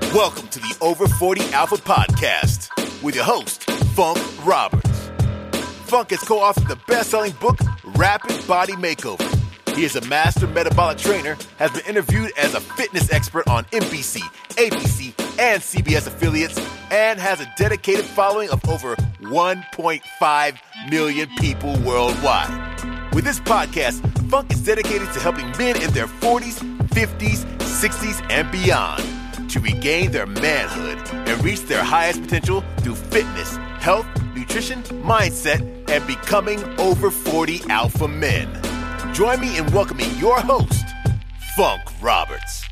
Welcome to the Over 40 Alpha Podcast with your host, Funk Roberts. Funk has co-authored the best-selling book, Rapid Body Makeover. He is a master metabolic trainer, has been interviewed as a fitness expert on NBC, ABC, and CBS affiliates, and has a dedicated following of over 1.5 million people worldwide. With this podcast, Funk is dedicated to helping men in their 40s, 50s, 60s, and beyond to regain their manhood and reach their highest potential through fitness, health, nutrition, mindset, and becoming over 40 alpha men. Join me in welcoming your host, Funk Roberts.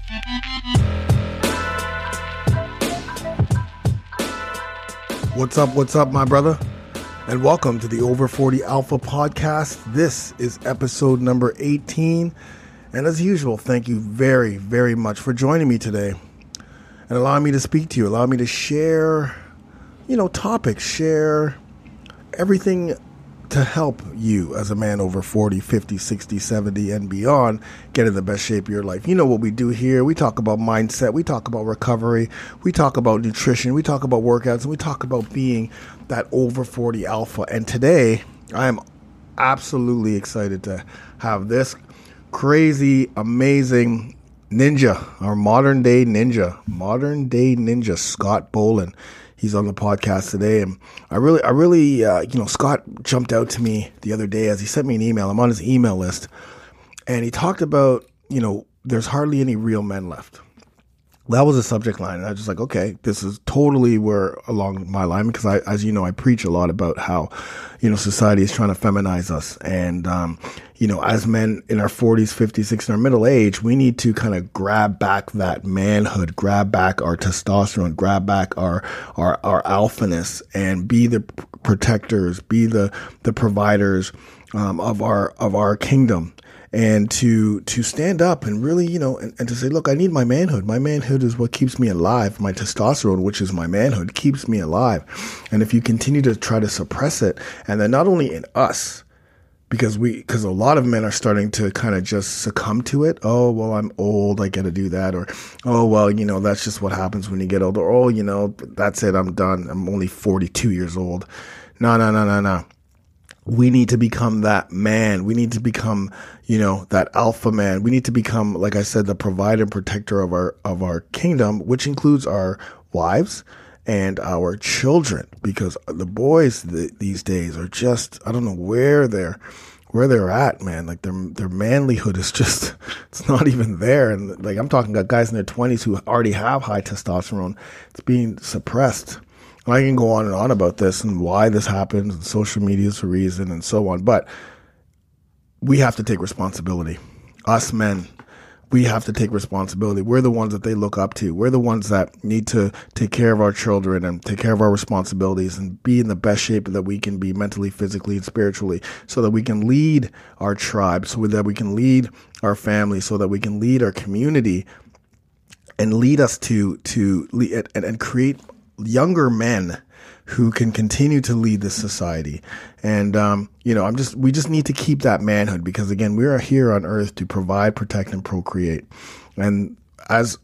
What's up, my brother? And welcome to the Over 40 Alpha Podcast. This is episode number 18. And as usual, thank you very, very much for joining me today and allowing me to speak to you, allow me to share, topics, share everything to help you as a man over 40, 50, 60, 70, and beyond get in the best shape of your life. You know what we do here. We talk about mindset. We talk about recovery. We talk about nutrition. We talk about workouts. And we talk about being that over 40 alpha. And today, I am absolutely excited to have this crazy, amazing ninja, our modern day ninja, Scott Boland. He's on the podcast today, and I really, Scott jumped out to me the other day as he sent me an email. I'm on his email list, and he talked about, there's hardly any real men left. That was a subject line, and I was just like, okay, this is totally where along my line, because as you know, I preach a lot about how, society is trying to feminize us, and as men in our 40s, 50s, 60s, in our middle age, we need to kind of grab back that manhood, grab back our testosterone, grab back our alphaness, and be the protectors, be the providers of our kingdom. And to stand up and really, and to say, look, I need my manhood. My manhood is what keeps me alive. My testosterone, which is my manhood, keeps me alive. And if you continue to try to suppress it, and then not only in us, because a lot of men are starting to kind of just succumb to it. Oh, well, I'm old. I got to do that. Or, oh, well, that's just what happens when you get older. Oh, that's it. I'm done. I'm only 42 years old. No. We need to become that man. We need to become, that alpha man. We need to become, like I said, the provider and protector of our kingdom, which includes our wives and our children, because the boys these days are just, I don't know where they're at, man. Like their manlyhood is just, it's not even there. And like, I'm talking about guys in their 20s who already have high testosterone. It's being suppressed. I can go on and on about this and why this happens, and social media is the reason, and so on. But we have to take responsibility. Us men, we have to take responsibility. We're the ones that they look up to. We're the ones that need to take care of our children and take care of our responsibilities and be in the best shape that we can be mentally, physically, and spiritually, so that we can lead our tribe, so that we can lead our family, so that we can lead our community and lead us to lead and create younger men who can continue to lead this society. And, we just need to keep that manhood, because again, we are here on earth to provide, protect, and procreate. And as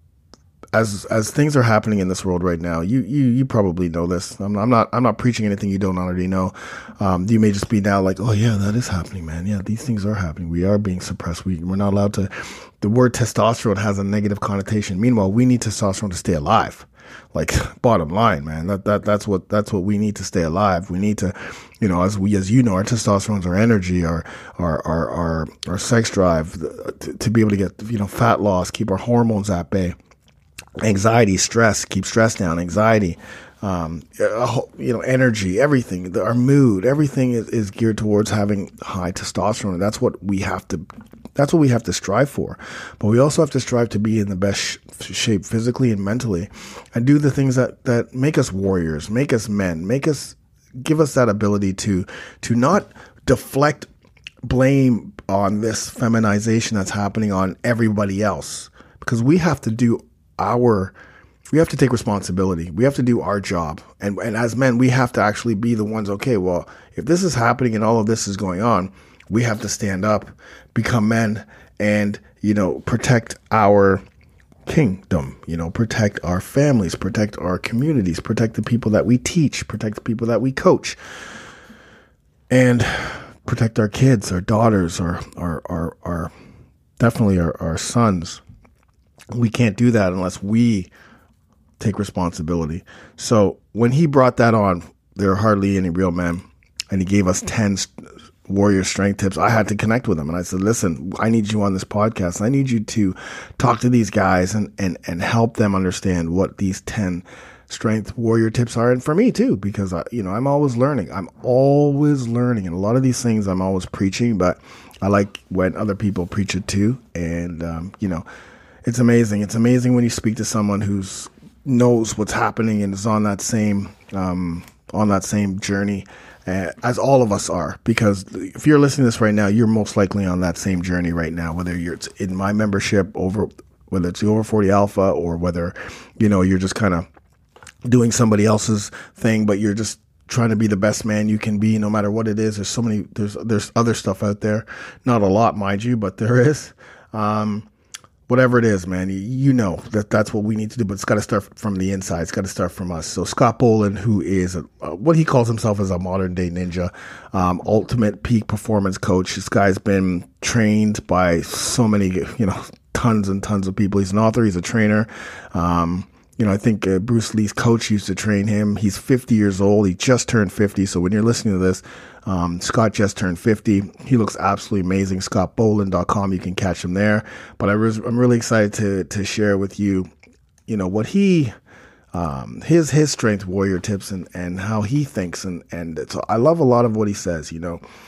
things are happening in this world right now, you probably know this. I'm not preaching anything you don't already know. You may just be now like, oh yeah, that is happening, man. Yeah, these things are happening. We are being suppressed. We're not allowed to. The word testosterone has a negative connotation. Meanwhile, we need testosterone to stay alive. Like, bottom line, man, that's what we need to stay alive. We need to, as our testosterone's our energy, our sex drive, to be able to get, fat loss, keep our hormones at bay, anxiety, stress, keep stress down, anxiety, energy, everything, our mood, everything is geared towards having high testosterone. And that's what we have to strive for. But we also have to strive to be in the best shape physically and mentally, and do the things that make us warriors, make us men, give us that ability to not deflect blame on this feminization that's happening on everybody else, because we have to take responsibility. We have to do our job. And as men, we have to actually be the ones, okay, well, if this is happening and all of this is going on, we have to stand up, become men, and, protect our kingdom, protect our families, protect our communities, protect the people that we teach, protect the people that we coach, and protect our kids, our daughters, our definitely our sons. We can't do that unless we take responsibility. So when he brought that on, there are hardly any real men, and he gave us 10 warrior strength tips. I had to connect with him, and I said, listen, I need you on this podcast. I need you to talk to these guys and help them understand what these 10 strength warrior tips are. And for me too, because I'm always learning. And a lot of these things I'm always preaching, but I like when other people preach it too. And, it's amazing. It's amazing when you speak to someone who's knows what's happening and is on that same journey as all of us are. Because if you're listening to this right now, you're most likely on that same journey right now, whether it's in my membership whether it's the Over 40 Alpha, or whether, you're just kind of doing somebody else's thing, but you're just trying to be the best man you can be, no matter what it is. There's other stuff out there, not a lot, mind you, but there is. Whatever it is, man, that's what we need to do, but it's got to start from the inside. It's got to start from us. So Scott Boland, who is what he calls himself as a modern day ninja, ultimate peak performance coach. This guy's been trained by so many, tons and tons of people. He's an author. He's a trainer. I think Bruce Lee's coach used to train him. He's 50 years old. He just turned 50. So when you're listening to this, Scott just turned 50. He looks absolutely amazing. ScottBoland.com. You can catch him there. But I'm really excited to share with you, what he, his strength warrior tips and how he thinks. And so I love a lot of what he says, he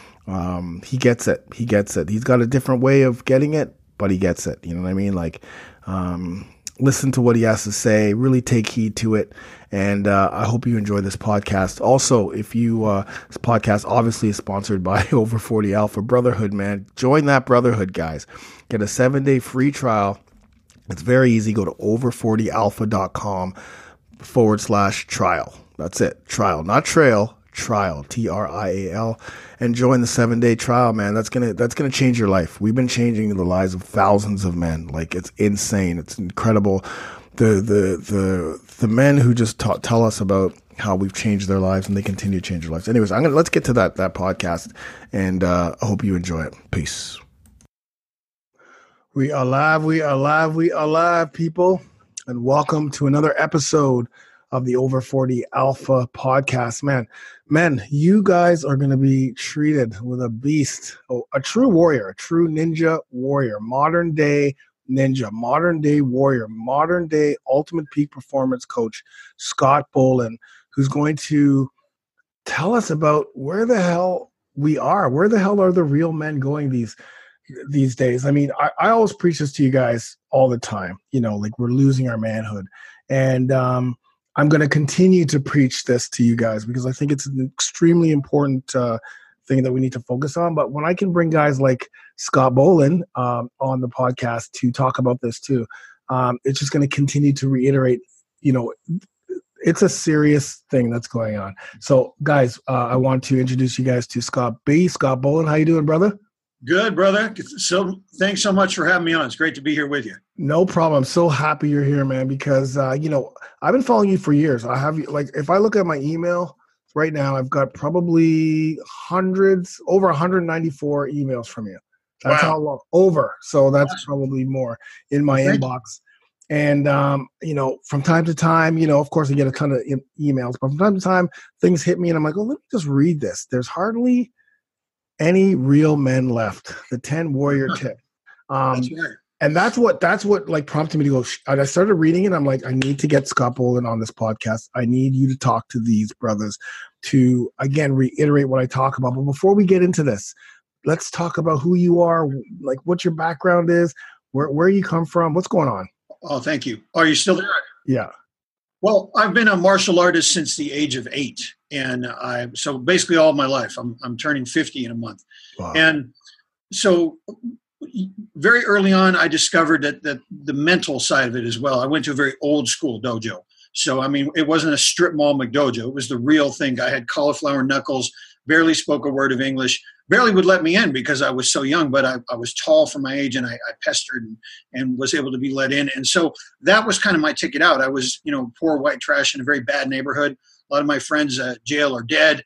gets it. He gets it. He's got a different way of getting it, but he gets it. You know what I mean? Like, listen to what he has to say, really take heed to it. And I hope you enjoy this podcast. Also, if this podcast obviously is sponsored by Over 40 Alpha Brotherhood, man. Join that brotherhood, guys. Get a 7-day free trial. It's very easy. Go to over40alpha.com/trial. That's it. Trial, not trail. Trial, TRIAL, and join the 7-day trial, man. That's gonna change your life. We've been changing the lives of thousands of men. Like, it's insane. It's incredible. The men who just tell us about how we've changed their lives, and they continue to change their lives. Anyways, let's get to that podcast, and I hope you enjoy it. Peace. We are live, people, and welcome to another episode of the Over 40 Alpha podcast. Men, you guys are going to be treated with a beast, a true warrior, a true ninja warrior, modern day ninja, modern day warrior, modern day ultimate peak performance coach, Scott Boland, who's going to tell us about where the hell we are. Where the hell are the real men going these days? I mean, I always preach this to you guys all the time, like we're losing our manhood. And, I'm going to continue to preach this to you guys because I think it's an extremely important thing that we need to focus on. But when I can bring guys like Scott Boland on the podcast to talk about this too, it's just going to continue to reiterate, it's a serious thing that's going on. So guys, I want to introduce you guys to Scott Boland. How you doing, brother? Good, brother. So thanks so much for having me on. It's great to be here with you. No problem. I'm so happy you're here, man, because, I've been following you for years. I have, if I look at my email right now, I've got probably over 194 emails from you. That's wow. How long? Over. So that's probably more in my inbox. And, from time to time, of course I get a ton of emails, but from time to time things hit me and I'm like, oh, let me just read this. There's hardly any real men left. The 10 warrior tip. That's right. And that's what like prompted me to go. And I started reading it. I'm like, I need to get Scott Boland on this podcast. I need you to talk to these brothers to, again, reiterate what I talk about. But before we get into this, let's talk about who you are, like what your background is, where you come from, what's going on. Oh, thank you. Are you still there? Yeah. Well, I've been a martial artist since the age of 8. And so basically all my life, I'm turning 50 in a month. Wow. And so very early on, I discovered that the mental side of it as well. I went to a very old school dojo. So, I mean, it wasn't a strip mall McDojo. It was the real thing. I had cauliflower knuckles. barely spoke a word of English, barely would let me in because I was so young, but I was tall for my age, and I pestered and was able to be let in. And so that was kind of my ticket out. I was, poor white trash in a very bad neighborhood. A lot of my friends, jail or dead.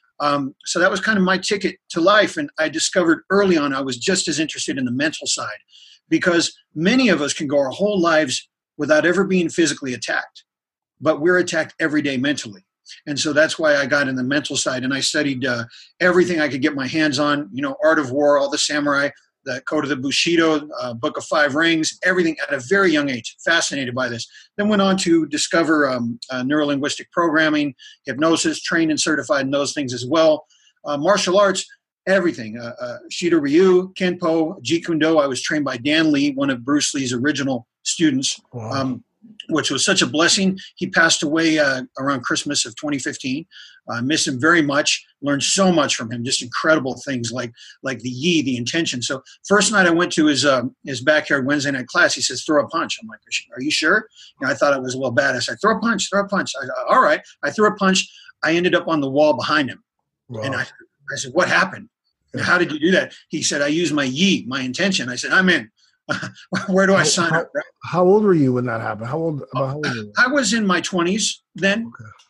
So that was kind of my ticket to life. And I discovered early on I was just as interested in the mental side, because many of us can go our whole lives without ever being physically attacked, but we're attacked every day mentally. And so that's why I got in the mental side, and I studied everything I could get my hands on, Art of War, all the samurai, the Code of the Bushido, Book of Five Rings, everything at a very young age, fascinated by this. Then went on to discover neuro-linguistic programming, hypnosis, trained and certified in those things as well. Martial arts, everything, Shido Ryu, Kenpo, Jeet Kune Do. I was trained by Dan Lee, one of Bruce Lee's original students. Wow. Which was such a blessing. He passed away around Christmas of 2015. I miss him very much. Learned so much from him, just incredible things like the yi, the intention. So first night I went to his backyard Wednesday night class, he says, throw a punch. I'm like, are you sure? I thought I was a little badass. I throw a punch. All right. I threw a punch. I ended up on the wall behind him. Wow. And I said, what happened? How did you do that? He said, I used my yi, my intention. I said, I'm in. Where do I sign up? How old were you when that happened? How old were you? I was in my 20s then,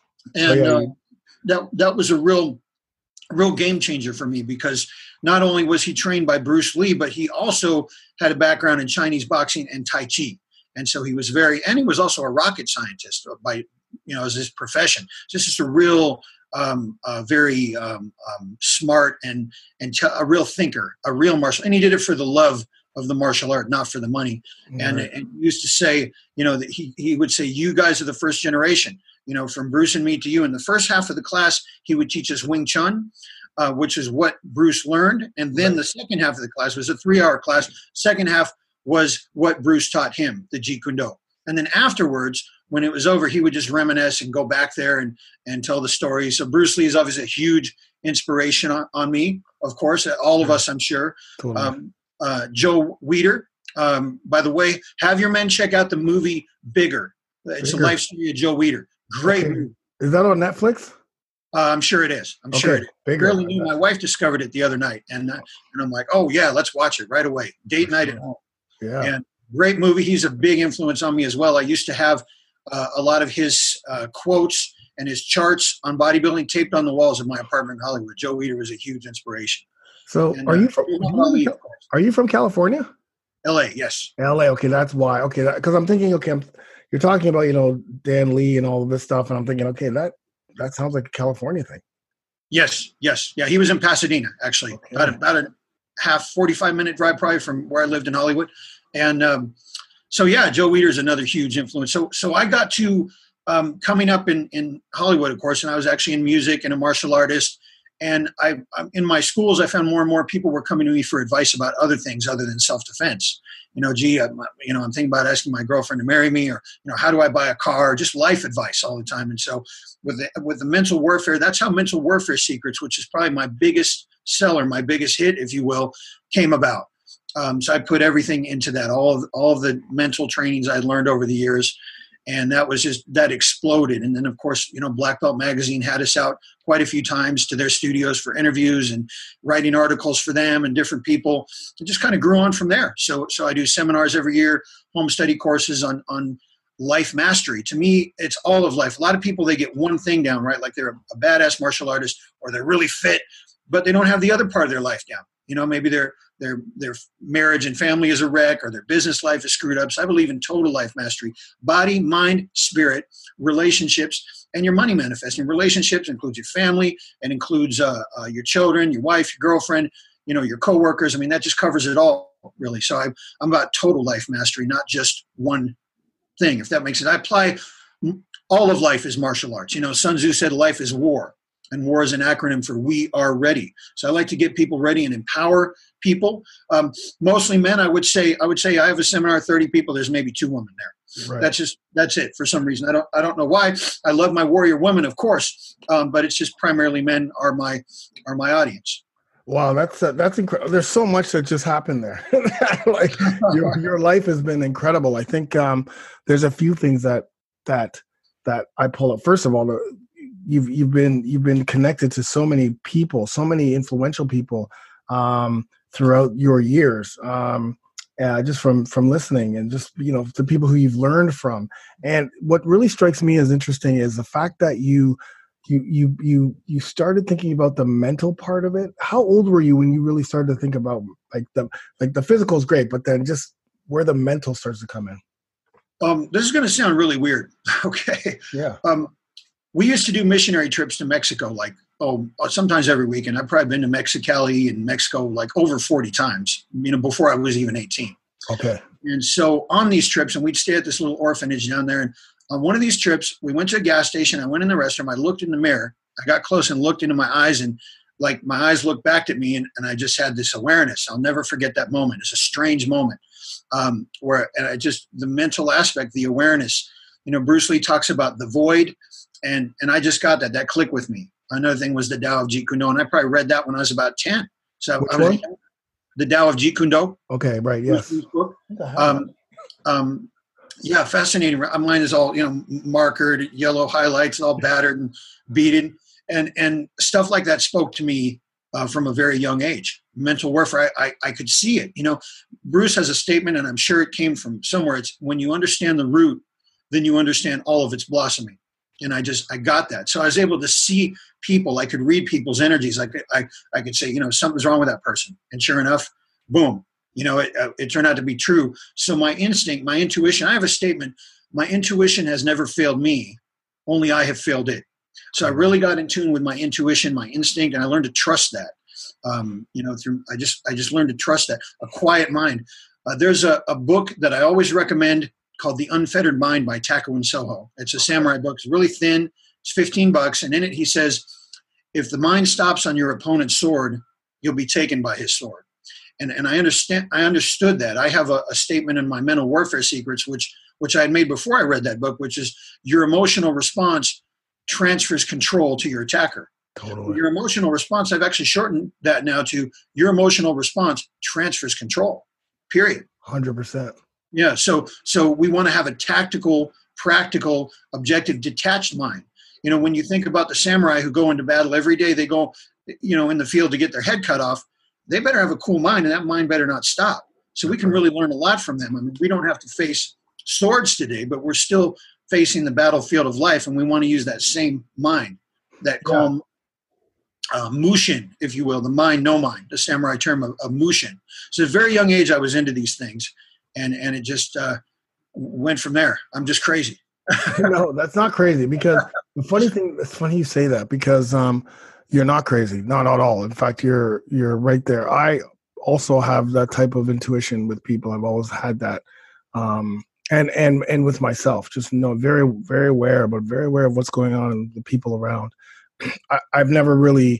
and that was a real game changer for me, because not only was he trained by Bruce Lee, but he also had a background in Chinese boxing and Tai Chi, and so he was he was also a rocket scientist by as his profession. Just a real very smart and a real thinker, a real martial, and he did it for the love of the martial art, not for the money. And used to say, that he would say, you guys are the first generation, from Bruce and me to you. In the first half of the class, he would teach us Wing Chun, which is what Bruce learned. And then the second half of the class was a 3-hour class. Second half was what Bruce taught him, the Jeet Kune Do. And then afterwards, when it was over, he would just reminisce and go back there and tell the story. So Bruce Lee is obviously a huge inspiration on me, of course, all of us, I'm sure. Totally. Joe Weider. By the way, have your men check out the movie Bigger. It's a life story of Joe Weider. Great movie. Is that on Netflix? I'm sure it is. I'm sure it is. Bigger. Barely knew. My wife discovered it the other night, and I'm like, oh yeah, let's watch it right away. Date night at home. Yeah. And great movie. He's a big influence on me as well. I used to have a lot of his quotes and his charts on bodybuilding taped on the walls of my apartment in Hollywood. Joe Weider was a huge inspiration. So and, are you from California? LA, yes. LA, okay, that's why. Okay, because I'm thinking, you're talking about, Dan Lee and all of this stuff, and I'm thinking, okay, that sounds like a California thing. Yes. Yeah, he was in Pasadena, actually. Okay. About a 45-minute drive probably from where I lived in Hollywood. And so, yeah, Joe Weider is another huge influence. So I got to coming up in Hollywood, of course, and I was actually in music and a martial artist. And in my schools, I found more and more people were coming to me for advice about other things other than self-defense. I'm thinking about asking my girlfriend to marry me, or, how do I buy a car? Just life advice all the time. And so with the mental warfare, that's how Mental Warfare Secrets, which is probably my biggest seller, my biggest hit, if you will, came about. So I put everything into that, all of the mental trainings I'd learned over the years. And that exploded. And then, of course, Black Belt Magazine had us out quite a few times to their studios for interviews and writing articles for them and different people. It just kind of grew on from there. So I do seminars every year, home study courses on life mastery. To me, it's all of life. A lot of people, they get one thing down, right? Like they're a badass martial artist, or they're really fit, but they don't have the other part of their life down. Maybe their marriage and family is a wreck, or their business life is screwed up. So I believe in total life mastery: body, mind, spirit, relationships, and your money manifesting. Relationships includes your family, and includes your children, your wife, your girlfriend, your coworkers. I mean, that just covers it all, really. So I'm about total life mastery, not just one thing, if that makes sense. I apply all of life as martial arts. Sun Tzu said life is war. And WAR is an acronym for We Are Ready. So I like to get people ready and empower people. Mostly men. I would say I have a seminar, 30 people. There's maybe 2 women there. Right. That's it. For some reason, I don't know why. I love my warrior women, of course, but it's just primarily men are my audience. Wow, that's incredible. There's so much that just happened there. Like your life has been incredible. I think there's a few things that I pull up. First of all, you've been connected to so many people, so many influential people throughout your years. Just from listening and just, the people who you've learned from. And what really strikes me as interesting is the fact that you started thinking about the mental part of it. How old were you when you really started to think about the physical is great, but then just where the mental starts to come in? This is going to sound really weird. Okay. Yeah. We used to do missionary trips to Mexico, sometimes every weekend. I've probably been to Mexicali and Mexico over 40 times, before I was even 18. Okay. And so on these trips, and we'd stay at this little orphanage down there. And on one of these trips, we went to a gas station. I went in the restroom. I looked in the mirror. I got close and looked into my eyes, and my eyes looked back at me, and I just had this awareness. I'll never forget that moment. It's a strange moment the mental aspect, the awareness. Bruce Lee talks about the void, and I just got that clicked with me. Another thing was the Tao of Jeet Kune Do, and I probably read that when I was about 10. So the Tao of Jeet Kune Do. Okay, right, yes. Yeah, fascinating. Mine is all markered, yellow highlights, all battered and beaten, and stuff like that spoke to me from a very young age. Mental warfare, I could see it. Bruce has a statement, and I'm sure it came from somewhere. It's when you understand the root, then you understand all of its blossoming. And I got that. So I was able to see people. I could read people's energies. I could say, something's wrong with that person. And sure enough, boom, it turned out to be true. So my instinct, my intuition, I have a statement. My intuition has never failed me. Only I have failed it. So I really got in tune with my intuition, my instinct, and I learned to trust that. I just learned to trust that. A quiet mind. There's a book that I always recommend called The Unfettered Mind by Takuin Soho. It's a samurai book. It's really thin. It's $15. And in it, he says, if the mind stops on your opponent's sword, you'll be taken by his sword. And I understood that. I have a statement in my Mental Warfare Secrets, which I had made before I read that book, which is your emotional response transfers control to your attacker. Totally. Your emotional response, I've actually shortened that now to your emotional response transfers control, period. 100%. Yeah, so we want to have a tactical, practical, objective, detached mind. When you think about the samurai who go into battle every day, they go, in the field to get their head cut off, they better have a cool mind, and that mind better not stop. So we can really learn a lot from them. I mean, we don't have to face swords today, but we're still facing the battlefield of life, and we want to use that same mind, that calm mushin, if you will, the mind, no mind, the samurai term of mushin. So at a very young age, I was into these things. And it just went from there. I'm just crazy. No, that's not crazy, because it's funny you say that, because you're not crazy, not at all. In fact, you're right there. I also have that type of intuition with people. I've always had that, and with myself, just very, very aware, but very aware of what's going on in the people around. I've never really,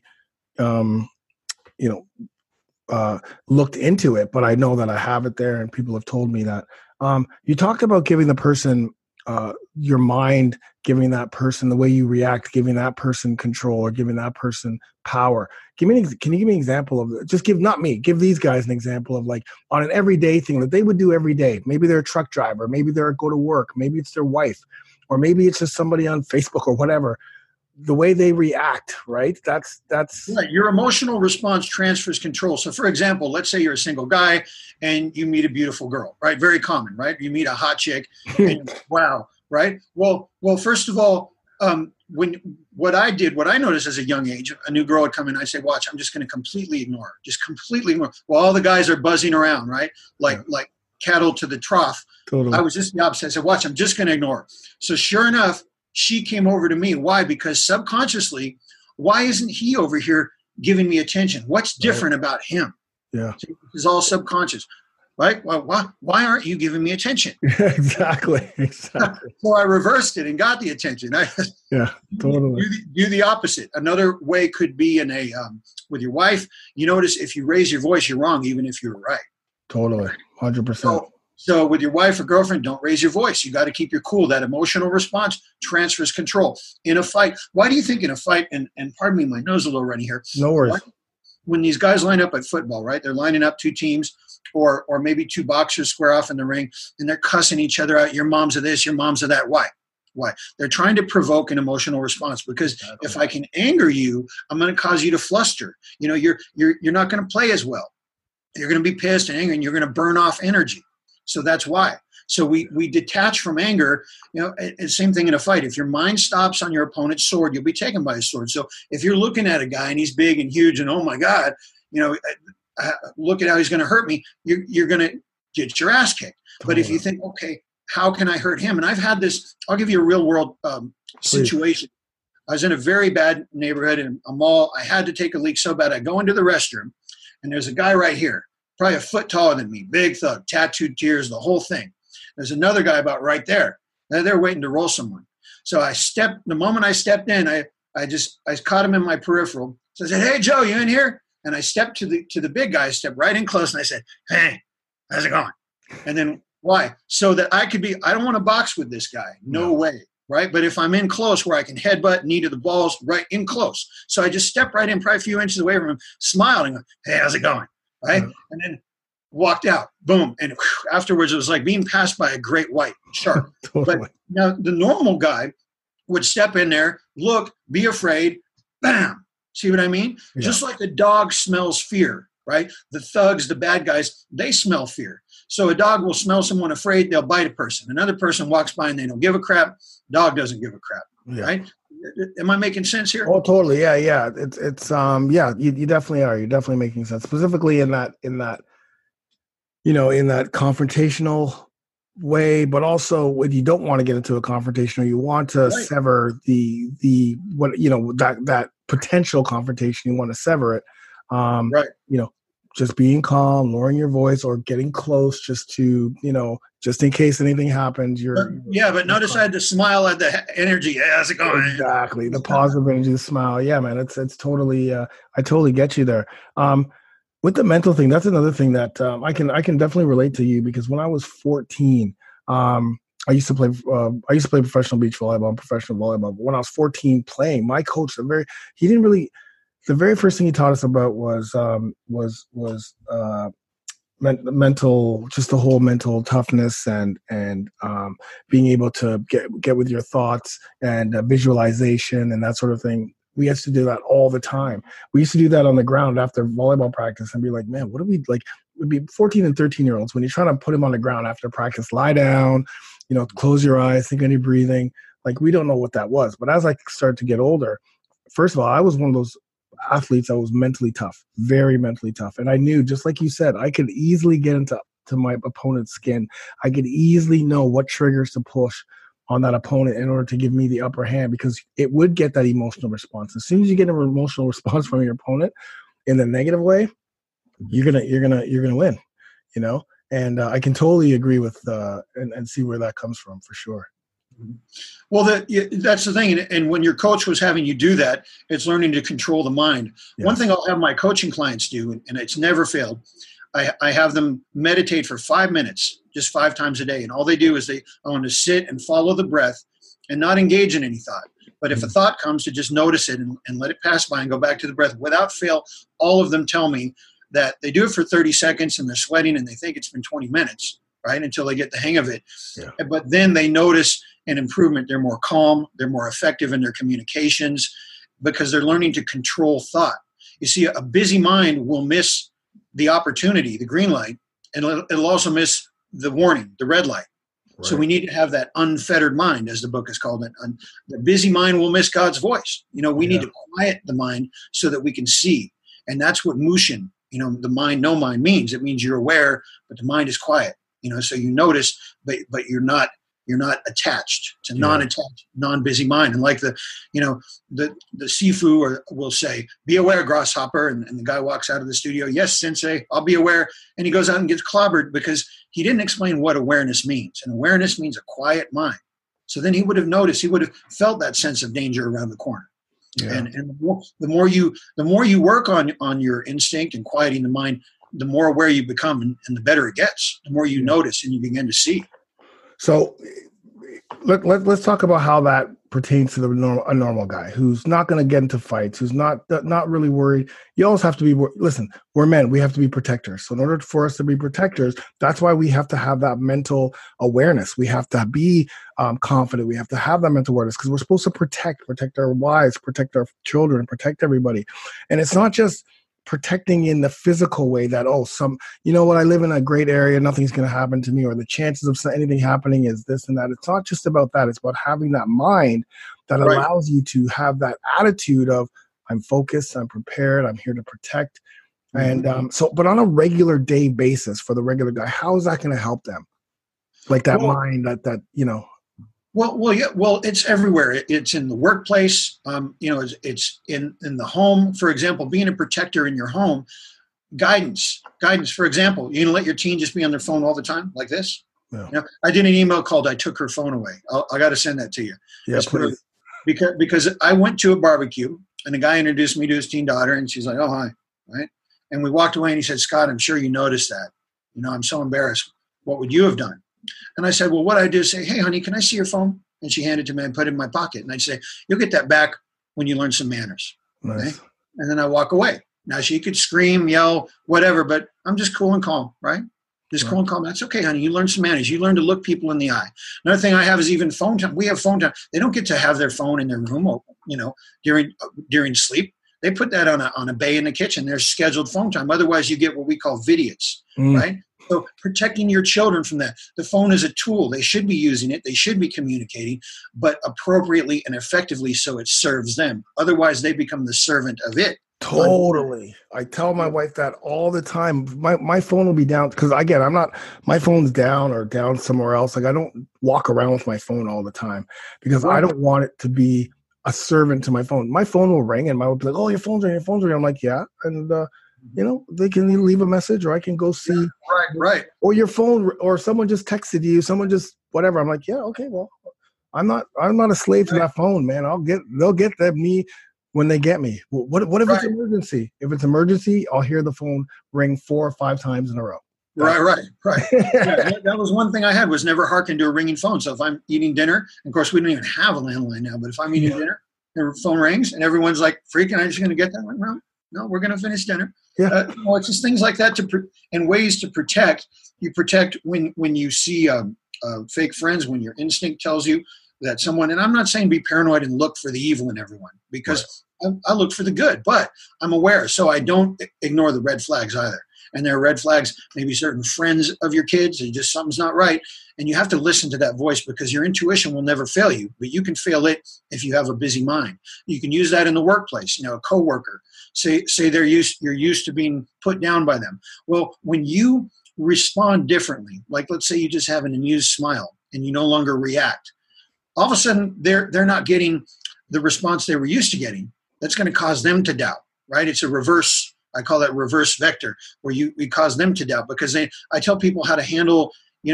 looked into it, but I know that I have it there, and people have told me that. You talked about giving the person your mind, giving that person the way you react, giving that person control, or giving that person power. Can you give me an example of, give these guys an example of, on an everyday thing that they would do every day? Maybe they're a truck driver, maybe they're go to work, maybe it's their wife, or maybe it's just somebody on Facebook or whatever. The way they react, right? That's right. Your emotional response transfers control. So, for example, let's say you're a single guy and you meet a beautiful girl, right? Very common, right? You meet a hot chick, and wow, right? Well, first of all, what I noticed as a young age, a new girl would come in, I'd say, watch, I'm just going to completely ignore her, just completely ignore her. While all the guys are buzzing around, right? Like cattle to the trough. Totally. I was just the opposite. I said, watch, I'm just going to ignore her. So sure enough, she came over to me. Why? Because subconsciously, why isn't he over here giving me attention? What's different about him? Yeah. It's all subconscious, right? Why aren't you giving me attention? Exactly. So I reversed it and got the attention. Yeah, totally. Do the opposite. Another way could be with your wife. You notice if you raise your voice, you're wrong, even if you're right. Totally. 100%. So with your wife or girlfriend, don't raise your voice. You got to keep your cool. That emotional response transfers control. In a fight, why do you think in a fight, and pardon me, my nose is a little runny here. No worries. When these guys line up at football, right? They're lining up two teams, or maybe two boxers square off in the ring, and they're cussing each other out. Your mom's of this, your mom's of that. Why? Why? They're trying to provoke an emotional response, because if I can anger you, I'm going to cause you to fluster. You're not going to play as well. You're going to be pissed and angry, and you're going to burn off energy. So that's why. So we detach from anger. Same thing in a fight. If your mind stops on your opponent's sword, you'll be taken by his sword. So if you're looking at a guy and he's big and huge and, oh my God, look at how he's going to hurt me, you're going to get your ass kicked. But if you think, okay, how can I hurt him? And I've had this, I'll give you a real world situation. I was in a very bad neighborhood in a mall. I had to take a leak so bad. I go into the restroom, and there's a guy right here, probably a foot taller than me, big thug, tattooed tears, the whole thing. There's another guy about right there. They're waiting to roll someone. So the moment I stepped in, I caught him in my peripheral. So I said, hey, Joe, you in here? And I stepped to the big guy, stepped right in close, and I said, hey, how's it going? And then why? So that I don't want to box with this guy. No way. Right. But if I'm in close where I can headbutt, knee to the balls, right in close. So I just stepped right in, probably a few inches away from him, smiled and go, hey, how's it going? Right. And then walked out. Boom. And afterwards, it was like being passed by a great white shark. Totally. But now the normal guy would step in there, look, be afraid, bam. See what I mean? Yeah. Just like a dog smells fear. Right? The thugs, the bad guys, they smell fear. So a dog will smell someone afraid, they'll bite a person. Another person walks by and they don't give a crap. Dog doesn't give a crap. Yeah. Right? Am I making sense here? Oh, totally. Yeah. It's you definitely are. You're definitely making sense. Specifically in that confrontational way, but also when you don't want to get into a confrontation, or you want to sever that potential confrontation, you want to sever it. Just being calm, lowering your voice, or getting close just to, just in case anything happens. But notice I had to smile at the energy. Yeah, how's it going? Exactly. The positive energy, the smile. Yeah, man, it's totally, I totally get you there. With the mental thing, that's another thing that I can definitely relate to you, because when I was 14, I used to play professional beach volleyball, professional volleyball. But when I was 14 playing, my coach, the very first thing he taught us about was mental, just the whole mental toughness and being able to get with your thoughts and visualization and that sort of thing. We used to do that all the time. We used to do that on the ground after volleyball practice and be like, man, what do we like? It would be 14 and 13-year-olds when you're trying to put them on the ground after practice, lie down, close your eyes, think on your breathing. Like, we don't know what that was. But as I started to get older, first of all, I was one of those athletes that was mentally tough, very mentally tough. And I knew, just like you said, I could easily get into my opponent's skin. I could easily know what triggers to push on that opponent in order to give me the upper hand, because it would get that emotional response. As soon as you get an emotional response from your opponent in the negative way, you're gonna win, And I can totally agree with and see where that comes from, for sure. Well, that's the thing. And when your coach was having you do that, it's learning to control the mind. Yes. One thing I'll have my coaching clients do, and it's never failed, I have them meditate for 5 minutes, just 5 times a day. And all they do is I want to sit and follow the breath and not engage in any thought. But if a thought comes, to just notice it and let it pass by and go back to the breath. Without fail, all of them tell me that they do it for 30 seconds and they're sweating and they think it's been 20 minutes, right, until they get the hang of it. Yeah. But then they notice an improvement. They're more calm. They're more effective in their communications because they're learning to control thought. You see, a busy mind will miss the opportunity, the green light, and it'll also miss the warning, the red light. Right. So we need to have that unfettered mind, as the book is called. The busy mind will miss God's voice. We need to quiet the mind so that we can see. And that's what Mushin, the mind, no mind means. It means you're aware, but the mind is quiet. So you notice, but you're not attached. It's a non-attached, non-busy mind. And like the Sifu will say, be aware, grasshopper. And the guy walks out of the studio. Yes, sensei, I'll be aware. And he goes out and gets clobbered because he didn't explain what awareness means. And awareness means a quiet mind. So then he would have noticed, he would have felt that sense of danger around the corner. Yeah. And the more you work on your instinct and quieting the mind, the more aware you become and the better it gets, the more you notice and you begin to see. So let's talk about how that pertains to a normal guy who's not going to get into fights, who's not really worried. You always have to be, listen, we're men, we have to be protectors. So in order for us to be protectors, that's why we have to have that mental awareness. We have to be confident. We have to have that mental awareness because we're supposed to protect our wives, protect our children, protect everybody. And it's not just protecting in the physical way that, I live in a great area, nothing's going to happen to me, or the chances of anything happening is this and that. It's not just about that. It's about having that mind that allows you to have that attitude of, I'm focused, I'm prepared, I'm here to protect. And but on a regular day basis for the regular guy, how is that going to help them? Like that mind that. Well, it's everywhere. It's in the workplace. It's in the home. For example, being a protector in your home, guidance. For example, you let your teen just be on their phone all the time like this. Yeah. I did an email called "I took her phone away." I got to send that to you. Yeah, please. Because I went to a barbecue and a guy introduced me to his teen daughter, and she's like, "Oh, hi," right? And we walked away, and he said, "Scott, I'm sure you noticed that. I'm so embarrassed. What would you have done?" And I said, well, what I do is say, hey, honey, can I see your phone? And she handed it to me and put it in my pocket. And I'd say, you'll get that back when you learn some manners. Nice. Okay? And then I walk away. Now she could scream, yell, whatever, but I'm just cool and calm, right? Just cool and calm. That's okay, honey. You learn some manners. You learn to look people in the eye. Another thing I have is even phone time. We have phone time. They don't get to have their phone in their room, during sleep. They put that on a bay in the kitchen. There's scheduled phone time. Otherwise, you get what we call vidiots, right? So protecting your children from that. The phone is a tool. They should be using it. They should be communicating, but appropriately and effectively so it serves them. Otherwise, they become the servant of it. Totally. I tell my wife that all the time. My phone will be down because my phone's down or down somewhere else. Like I don't walk around with my phone all the time because I don't want it to be a servant to my phone. My phone will ring and my wife will be like, oh, your phone's ringing. I'm like, yeah. And, they can leave a message or I can go see. Right. Or your phone or someone just texted you, someone just whatever. I'm like, yeah, okay, well, I'm not a slave to that phone, man. They'll get me when they get me. What if it's emergency? If it's emergency, I'll hear the phone ring 4 or 5 times in a row. Right. Yeah, that was one thing I had was never hearken to a ringing phone. So if I'm eating dinner, and of course we don't even have a landline now, but if I'm eating dinner, the phone rings and everyone's like, freaking, I'm just going to get that one. No, we're going to finish dinner. Yeah. It's just things like that and ways to protect. You protect when you see fake friends, when your instinct tells you that someone, and I'm not saying be paranoid and look for the evil in everyone because I look for the good, but I'm aware. So I don't ignore the red flags either. And there are red flags, maybe certain friends of your kids, and just something's not right. And you have to listen to that voice because your intuition will never fail you, but you can fail it if you have a busy mind. You can use that in the workplace. A coworker, say you're used to being put down by them. Well, when you respond differently, like let's say you just have an amused smile and you no longer react, all of a sudden they're not getting the response they were used to getting. That's going to cause them to doubt, right? It's a reverse. I call that reverse vector, where we cause them to doubt because I tell people how to handle,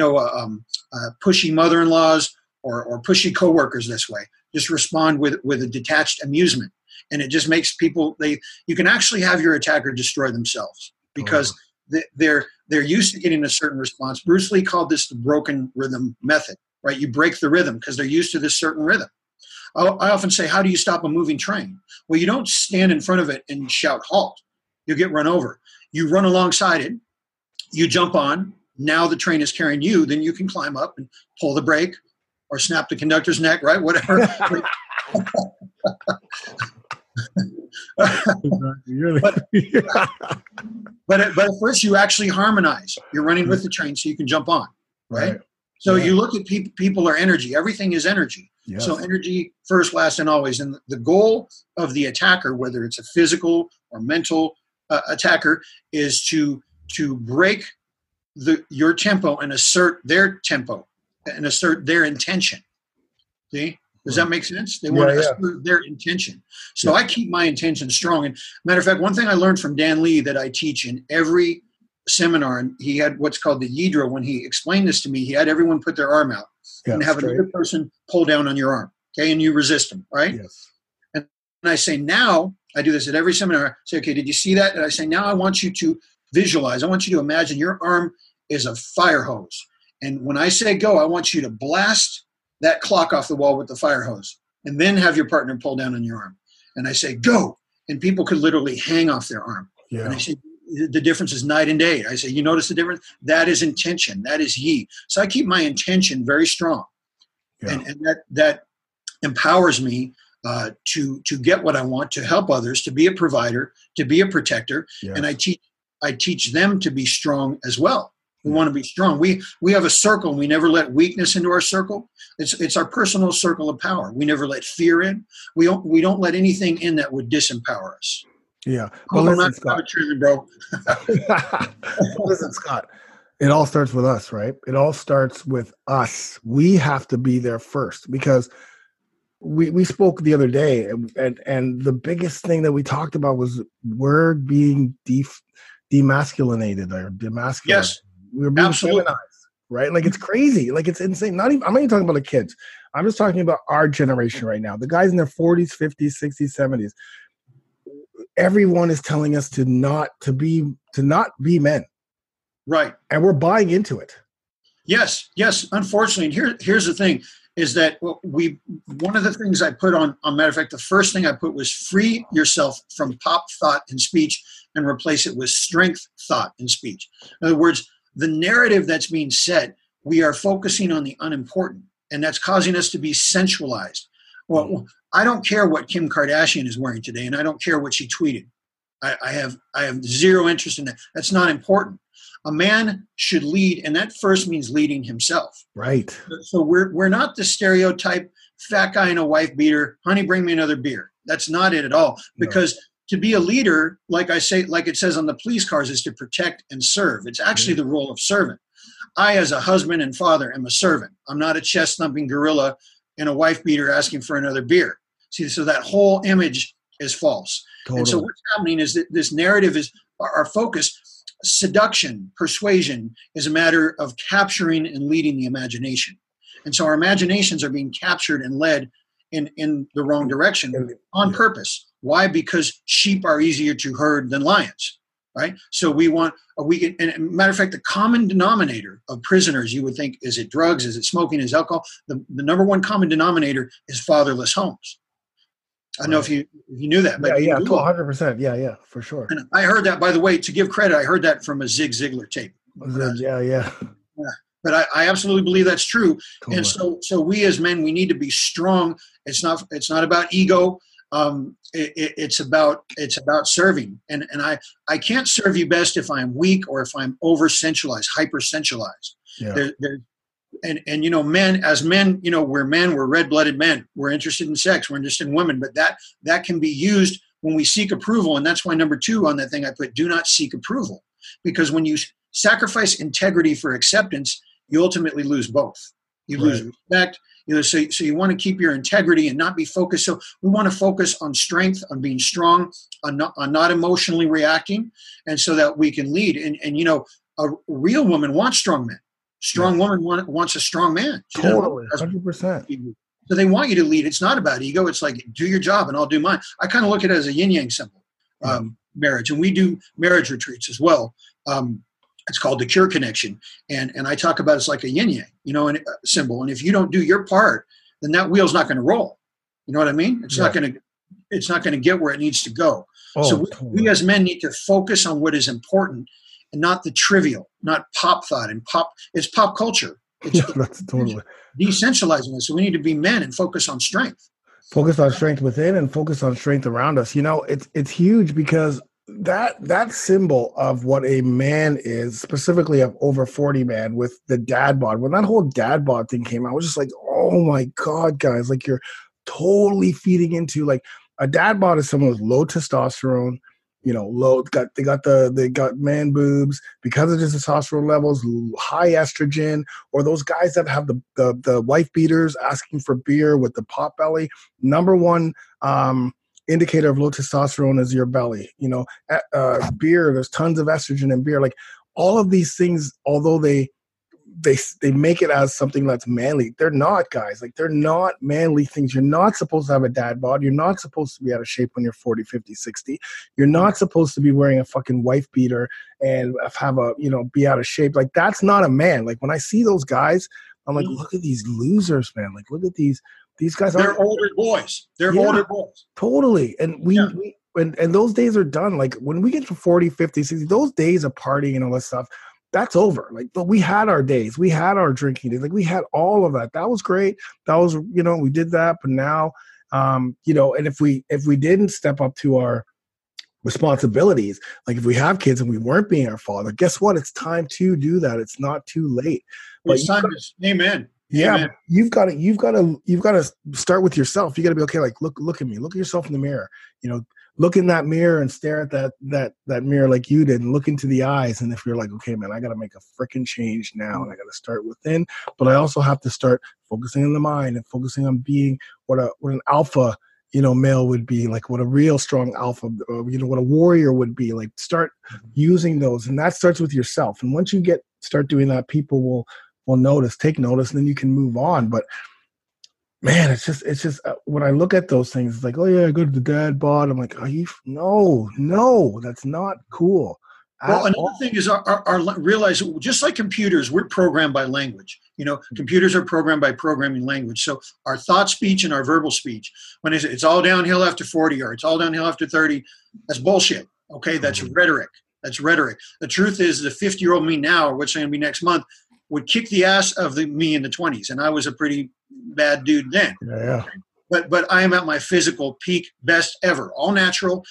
pushy mother-in-laws or pushy coworkers this way. Just respond with a detached amusement, and it just makes people you can actually have your attacker destroy themselves because they're used to getting a certain response. Bruce Lee called this the broken rhythm method, right? You break the rhythm because they're used to this certain rhythm. I often say, how do you stop a moving train? Well, you don't stand in front of it and shout halt. You'll get run over. You run alongside it. You jump on. Now the train is carrying you. Then you can climb up and pull the brake or snap the conductor's neck, right? Whatever. But at first you actually harmonize. You're running with the train so you can jump on, right? So you look at people are energy. Everything is energy. Yes. So energy first, last, and always. And the goal of the attacker, whether it's a physical or mental attacker, is to break your tempo and assert their tempo and assert their intention. See? Does that make sense? They want to assert their intention. So I keep my intention strong. And matter of fact, one thing I learned from Dan Lee that I teach in every seminar, and he had what's called the Yidra. When he explained this to me, he had everyone put their arm out and have another person pull down on your arm. Okay, and you resist them, right? Yes. And I say, now, I do this at every seminar. I say, okay, did you see that? And I say, now I want you to visualize. I want you to imagine your arm is a fire hose. And when I say go, I want you to blast that clock off the wall with the fire hose. and then have your partner pull down on your arm. And I say, go. And people could literally hang off their arm. Yeah. And I say, the difference is night and day. I say, you notice the difference? That is intention. That is yi. So I keep my intention very strong. Yeah. And that empowers me to get what I want, to help others, to be a provider, to be a protector. Yes. And I teach them to be strong as well. We want to be strong. We have a circle. We never let weakness into our circle. It's our personal circle of power. We never let fear in. We don't let anything in that would disempower us. Yeah. Well, listen, Scott. Bro. Listen, Scott. It all starts with us, right? It all starts with us. We have to be there first, because we spoke the other day, and the biggest thing that we talked about was we're being demasculinated or demasculated. Yes. We're being feminized, right? Like, it's crazy. Like, it's insane. I'm not even talking about the kids. I'm just talking about our generation right now. The guys in their 40s, 50s, 60s, 70s. Everyone is telling us to not be men. Right. And we're buying into it. Yes. Unfortunately, and here's the thing, is that one of the things I put on matter of fact, the first thing I put was free yourself from pop thought and speech and replace it with strength thought and speech. In other words, the narrative that's being said, we are focusing on the unimportant, and that's causing us to be sensualized. Well, I don't care what Kim Kardashian is wearing today, and I don't care what she tweeted. I have zero interest in that. That's not important. A man should lead, and that first means leading himself. Right. So we're not the stereotype fat guy and a wife beater. Honey, bring me another beer. That's not it at all. Because to be a leader, like I say, like it says on the police cars, is to protect and serve. It's actually the role of servant. I, as a husband and father, am a servant. I'm not a chest thumping gorilla and a wife beater asking for another beer. See, so that whole image is false. Totally. And so what's happening is that this narrative is our focus. Seduction, persuasion is a matter of capturing and leading the imagination. And so our imaginations are being captured and led in the wrong direction on purpose. Why? Because sheep are easier to herd than lions, right? So and matter of fact, the common denominator of prisoners, you would think, is it drugs? Is it smoking? Is it alcohol? The number one common denominator is fatherless homes. I don't know if you knew that. But 100%. Yeah, for sure. And I heard that, by the way, to give credit, I heard that from a Zig Ziglar tape. Yeah. But I absolutely believe that's true. Totally. And so we as men, we need to be strong. It's not about ego. It's about serving. And I can't serve you best if I'm weak or if I'm over sensualized, hyper sensualized. Yeah. And men, as men, we're men, we're red-blooded men. We're interested in sex. We're interested in women. But that can be used when we seek approval. And that's why number 2 on that thing I put, do not seek approval. Because when you sacrifice integrity for acceptance, you ultimately lose both. You lose respect. So you want to keep your integrity and not be focused. So we want to focus on strength, on being strong, on not emotionally reacting, and so that we can lead. And a real woman wants strong men. Strong woman wants a strong man. Totally, 100%. So they want you to lead. It's not about ego. It's like, do your job and I'll do mine. I kind of look at it as a yin-yang symbol, marriage. And we do marriage retreats as well. It's called the Cure Connection. And I talk about it's like a yin-yang, symbol. And if you don't do your part, then that wheel's not going to roll. You know what I mean? It's not going to get where it needs to go. We as men need to focus on what is important and not the trivial, not pop thought it's pop culture. That's totally decentralizing us. So we need to be men and focus on strength. Focus on strength within and focus on strength around us. It's huge because that symbol of what a man is, specifically of over 40 man with the dad bod, when that whole dad bod thing came out, I was just like, oh my God, guys, like you're totally feeding into like a dad bod is someone with low testosterone, they got man boobs because of the testosterone levels, high estrogen, or those guys that have the wife beaters asking for beer with the pot belly. Number one indicator of low testosterone is your belly. Beer, there's tons of estrogen in beer. Like all of these things, although they make it as something that's manly, they're not, guys. Like they're not manly things. You're not supposed to have a dad bod. You're not supposed to be out of shape when you're 40, 50, 60. You're not supposed to be wearing a fucking wife beater and be out of shape. Like that's not a man. Like when I see those guys, I'm like, look at these losers, man. Like look at these These guys they're older boys. They're older boys. Totally. And and those days are done. Like when we get to 40, 50, 60, those days of partying and all that stuff, that's over. Like, but we had our days. We had our drinking days. Like we had all of that. That was great. That was, we did that. But now, and if we didn't step up to our responsibilities, like if we have kids and we weren't being our father, guess what? It's time to do that. It's not too late. But it's time to, amen. Yeah, amen. You've got to start with yourself. You got to be okay. Like, look at me. Look at yourself in the mirror. Look in that mirror and stare at that mirror like you did, and look into the eyes. And if you're like, okay, man, I got to make a freaking change now, and I got to start within. But I also have to start focusing on the mind and focusing on being what an alpha, male would be, like what a real strong alpha, what a warrior would be. Like, start using those, and that starts with yourself. And once you start doing that, people will take notice, and then you can move on. But man, it's just when I look at those things, it's like, oh yeah, I go to the dad bod. I'm like, no, that's not cool. Well, another thing is our realize, just like computers, we're programmed by language. Computers are programmed by programming language. So our thought speech and our verbal speech, when it's all downhill after 40 or it's all downhill after 30, that's bullshit. Okay, that's rhetoric. That's rhetoric. The truth is, the 50-year-old me now, or what's going to be next month, would kick the ass of the me in the 20s, and I was a pretty bad dude then. Yeah. But I am at my physical peak, best ever, all natural.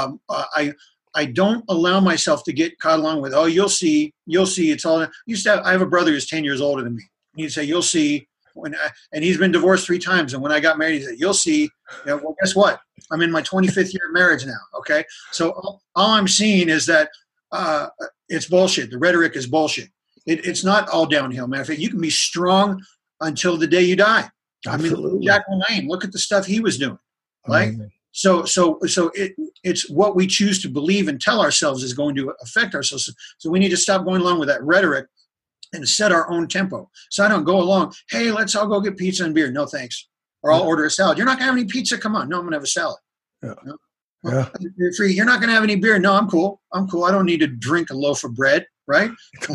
I don't allow myself to get caught along with, oh, you'll see, it's all. I have a brother who's 10 years older than me. He'd say, you'll see, and he's been divorced 3 times. And when I got married, he said, you'll see. Well, guess what? I'm in my 25th year of marriage now. Okay, so all I'm seeing is that it's bullshit. The rhetoric is bullshit. It's not all downhill. Matter of fact, you can be strong until the day you die. Absolutely. I mean, Jack LaLanne, look at the stuff he was doing. Right? Amazing. So it's what we choose to believe and tell ourselves is going to affect ourselves. So we need to stop going along with that rhetoric and set our own tempo. So I don't go along, hey, let's all go get pizza and beer. No, thanks. Or I'll order a salad. You're not going to have any pizza? Come on. No, I'm going to have a salad. Yeah. No? Yeah. You're free. You're not going to have any beer? No, I'm cool. I don't need to drink a loaf of bread, right?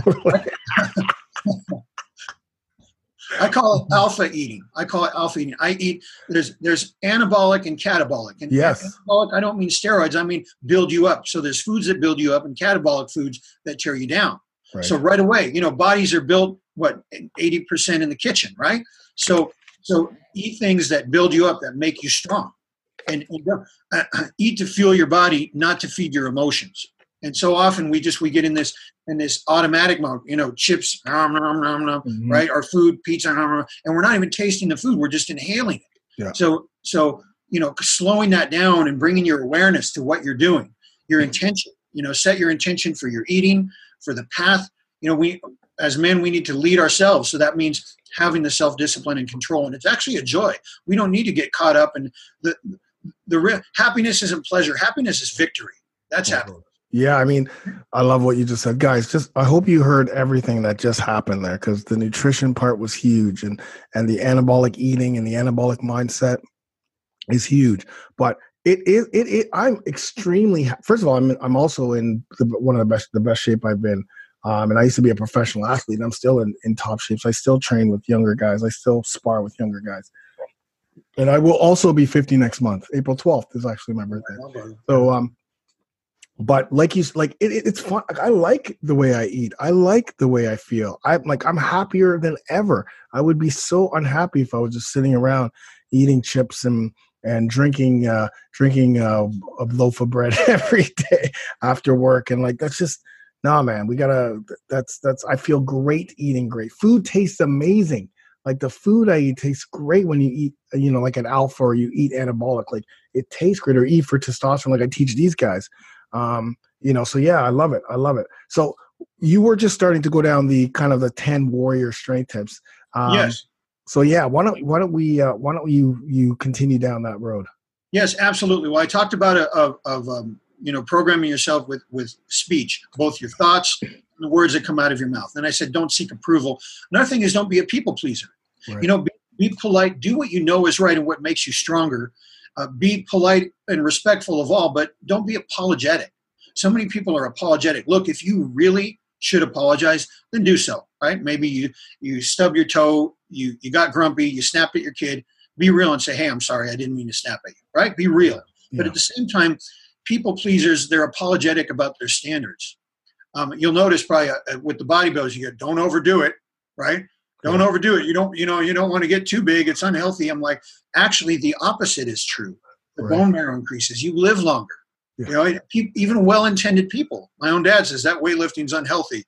I call it alpha eating. I eat, there's anabolic and catabolic. And yes. Anabolic, I don't mean steroids. I mean build you up. So there's foods that build you up and catabolic foods that tear you down. Right. So right away, bodies are built, 80% in the kitchen, right? So eat things that build you up, that make you strong. And eat to fuel your body, not to feed your emotions. And so often we get in this automatic mode, chips, right? Our food, pizza, and we're not even tasting the food. We're just inhaling it. Yeah. So slowing that down and bringing your awareness to what you're doing, your intention, set your intention for your eating, for the path. We, as men, we need to lead ourselves. So that means having the self-discipline and control. And it's actually a joy. We don't need to get caught up in the happiness isn't pleasure. Happiness is victory. That's happiness. Yeah, I mean, I love what you just said. Guys, I hope you heard everything that just happened there, because the nutrition part was huge, and the anabolic eating and the anabolic mindset is huge. But I'm extremely, first of all, I'm also in one of the best shape I've been. And I used to be a professional athlete, and I'm still in top shape. So I still train with younger guys. I still spar with younger guys. And I will also be 50 next month. April 12th is actually my birthday. So, but it's fun. I like the way I eat. I like the way I feel. I'm happier than ever. I would be so unhappy if I was just sitting around eating chips and drinking a loaf of bread every day after work. And that's just, nah, man, I feel great eating great. Food tastes amazing. Like the food I eat tastes great when you eat, like an alpha, or you eat anabolic. Like it tastes great, or eat for testosterone. Like I teach these guys. So yeah, I love it. So you were just starting to go down the kind of the 10 warrior strength tips. Yes. So yeah, why don't you continue down that road? Yes, absolutely. Well, I talked about programming yourself with speech, both your thoughts and the words that come out of your mouth. And I said, don't seek approval. Another thing is, don't be a people pleaser. Right. Be polite, do what you know is right and what makes you stronger. Be polite and respectful of all, but don't be apologetic. So many people are apologetic. Look, if you really should apologize, then do so, right? Maybe you stubbed your toe, you got grumpy, you snapped at your kid, be real and say, hey, I'm sorry, I didn't mean to snap at you, right? Be real. Yeah. But at the same time, people pleasers, they're apologetic about their standards. You'll notice probably with the bodybuilders, you go, don't overdo it, right? Don't overdo it. You don't want to get too big. It's unhealthy. I'm like, actually, the opposite is true. The bone marrow increases. You live longer. Yeah. Even well-intended people. My own dad says that weightlifting's unhealthy.